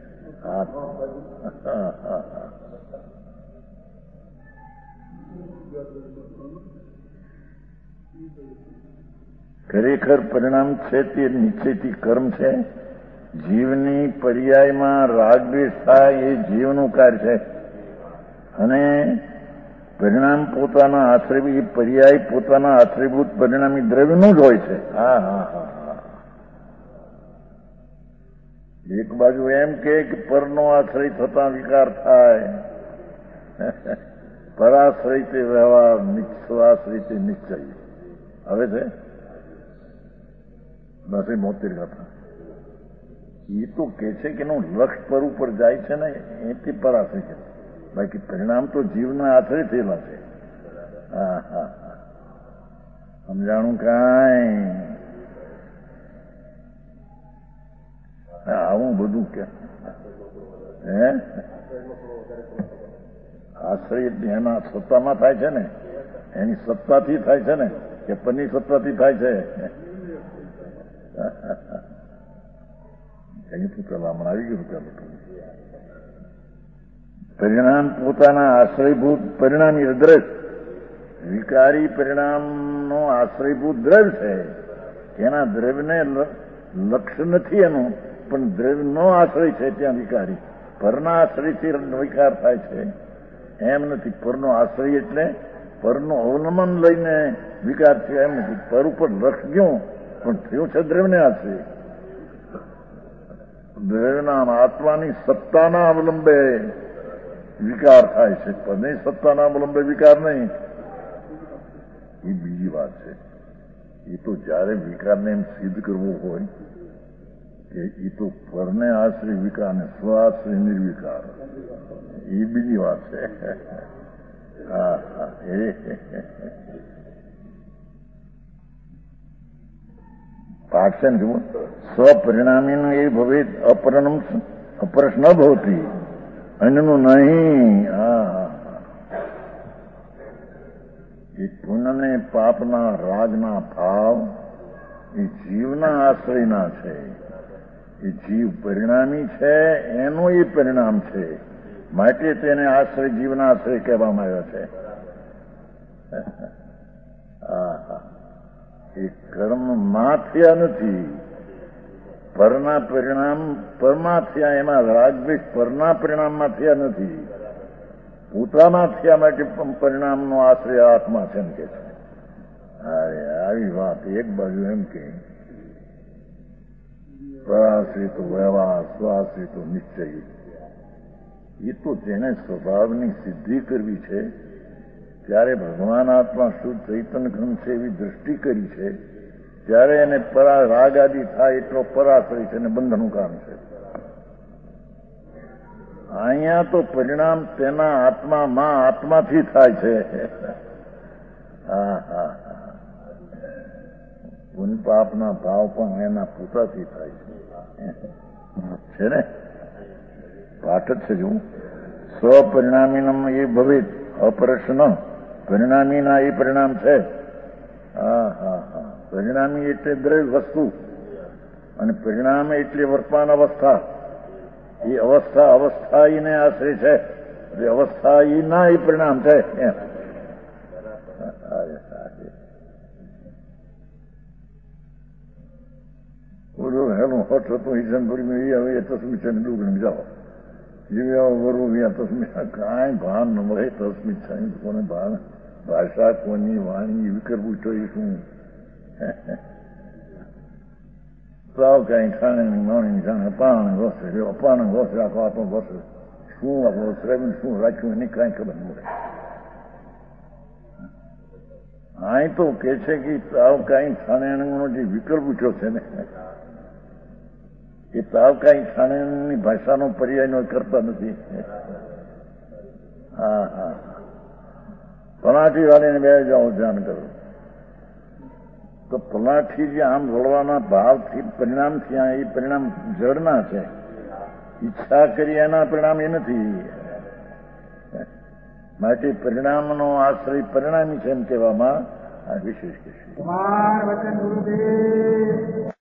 ખરેખર પરિણામ છે તે નિશ્ચયથી કર્મ છે. જીવની પર્યાયમાં રાગ દ્વેષ થાય એ જીવનું કાર્ય છે. અને પરિણામ પોતાના આશ્રય એ પર્યાય પોતાના આશ્રયભૂત પરિણામી દ્રવ્યનું જ હોય છે. હા હા હા હા એક બાજુ એમ કે પરનો આશ્રય થતા વિકાર થાય, પરાશ્રય તે વ્યવહાર, સ્વાશ્રય તે નિશ્ચય. હવે છે બસ એ મોતેર કથા. એ તો કે છે કે એનું લક્ષ પર ઉપર જાય છે ને એથી પરાશ્રય છે. બાકી પરિણામ તો જીવના આશ્રય થયેલા છે. હા હા હા સમજાણું કાંઈ? આવું બધું કે હે આશ્રય એના સત્તામાં થાય છે ને, એની સત્તાથી થાય છે ને કે પરની સત્તાથી થાય છે? એની પૂતળા હમણાં આવી ગયું ચાલો. પરિણામ પોતાના આશ્રયભૂત પરિણામી દ્રવ્ય. વિકારી પરિણામનો આશ્રયભૂત દ્રવ્ય છે. એના દ્રવ્યને લક્ષ્ય નથી એનું, પણ દ્રવ્યનો આશ્રય છે ત્યાં વિકારી. પરના આશ્રયથી વિકાર થાય છે એમ નથી. પરનો આશ્રય એટલે પરનું અવલંબન લઈને વિકાર છે એમ નથી. પર ઉપર લક્ષ ગયું પણ થયું છે દ્રવ્યને આશ્રય. દ્રવ્યના આત્માની સત્તાના અવલંબે વિકાર થાય છે. પરની સત્તાના અવલંબે વિકાર નહીં. એ બીજી વાત છે. એ તો જયારે વિકારને એમ સિદ્ધ કરવું હોય કે એ તો પરને આશ્રય વિકાર ને સ્વાશ્રય નિર્વિકાર, એ બીજી વાત છે. હા હા એ પાઠ છે ને જુઓ. સ્વપરિણામીનું એ ભવે અપરણમ અપરશ ન ભવતી, અન્યનું નહીં. હા એ પુણ્યને પાપના રાગના ભાવ એ જીવના આશ્રયના છે. એ જીવ પરિણામી છે, એનું એ પરિણામ છે. માટે તેને આશ્રય જીવના આશ્રય કહેવામાં આવ્યો છે. એ કર્મ માં થયા નથી, પરના પરિણામ પરમાં થયા. એમાં રાગદ્વેષ પરના પરિણામમાં થયા નથી, પોતાના થયા. માટે પરિણામનો આશ્રય આત્મા છે એમ કે છે. અરે આવી વાત. એક બાજુ એમ કે પરાશ્રય તો વ્યવહાર, સ્વાશ્રય તો નિશ્ચય. એ તો જેને સ્વભાવની સિદ્ધિ કરવી છે ત્યારે ભગવાન આત્મા શુદ્ધ ચૈતન્ય ઘન છે એવી દ્રષ્ટિ કરી છે ત્યારે એને પરા રાગ આદિ થાય એટલો પરાશ્રય છે અને બંધનનું કામ છે. અહીંયા તો પરિણામ તેના આત્મામાં આત્માથી થાય છે. હા હા પુણ્ય પાપના ભાવ પણ એના પોતાથી થાય છે ને. પાઠ જ છે જુઓ. સ્વપરિણામીનમ એ ભવે અપરશન. પરિણામીના એ પરિણામ છે. હા હા હા પરિણામી એટલે દ્રવ્ય વસ્તુ અને પરિણામ એટલે વર્તમાન અવસ્થા. એ અવસ્થા અવસ્થાઈને આશ્રય છે. એ અવસ્થાના એ પરિણામ છે એમ. હેલું હોટ હતું ઈશનપુરી હવે એ તસ્મી છે ડુગણ જાઓ જીવ્યા વરું વ્યા તસ્મી કાંઈ ભાન ન મળે. તસ્મી છે કોને ભાન? ભાષા કોની વાણી એવી કરવું જોઈએ શું? તાવ કઈ ખાણે નોણી જાણે પાણ ઘોસે પાણ ઘોસે આખો આત્મો ઘોસે શું આપણો શ્રેમ શું રાખ્યું એની કઈ ખબર ન પડે. અહીં તો કે છે કે તાવ કઈ ખાણેનો જે વિકલ્પ પૂછ્યો છે ને એ તાવ કઈ ખાણેની ભાષાનો પર્યાયનો કરતા નથી. હા હા પલાઠી વાળીને બે જાઓ ધ્યાન કરો તો પલાઠી જે આમ વળવાના ભાવથી પરિણામથી આ એ પરિણામ જળના છે. ઈચ્છા કરી એના પરિણામ એ નથી. માટે પરિણામનો આશ્રય પરિણામી છે એમ કહેવામાં આ વિશેષ કહેશે.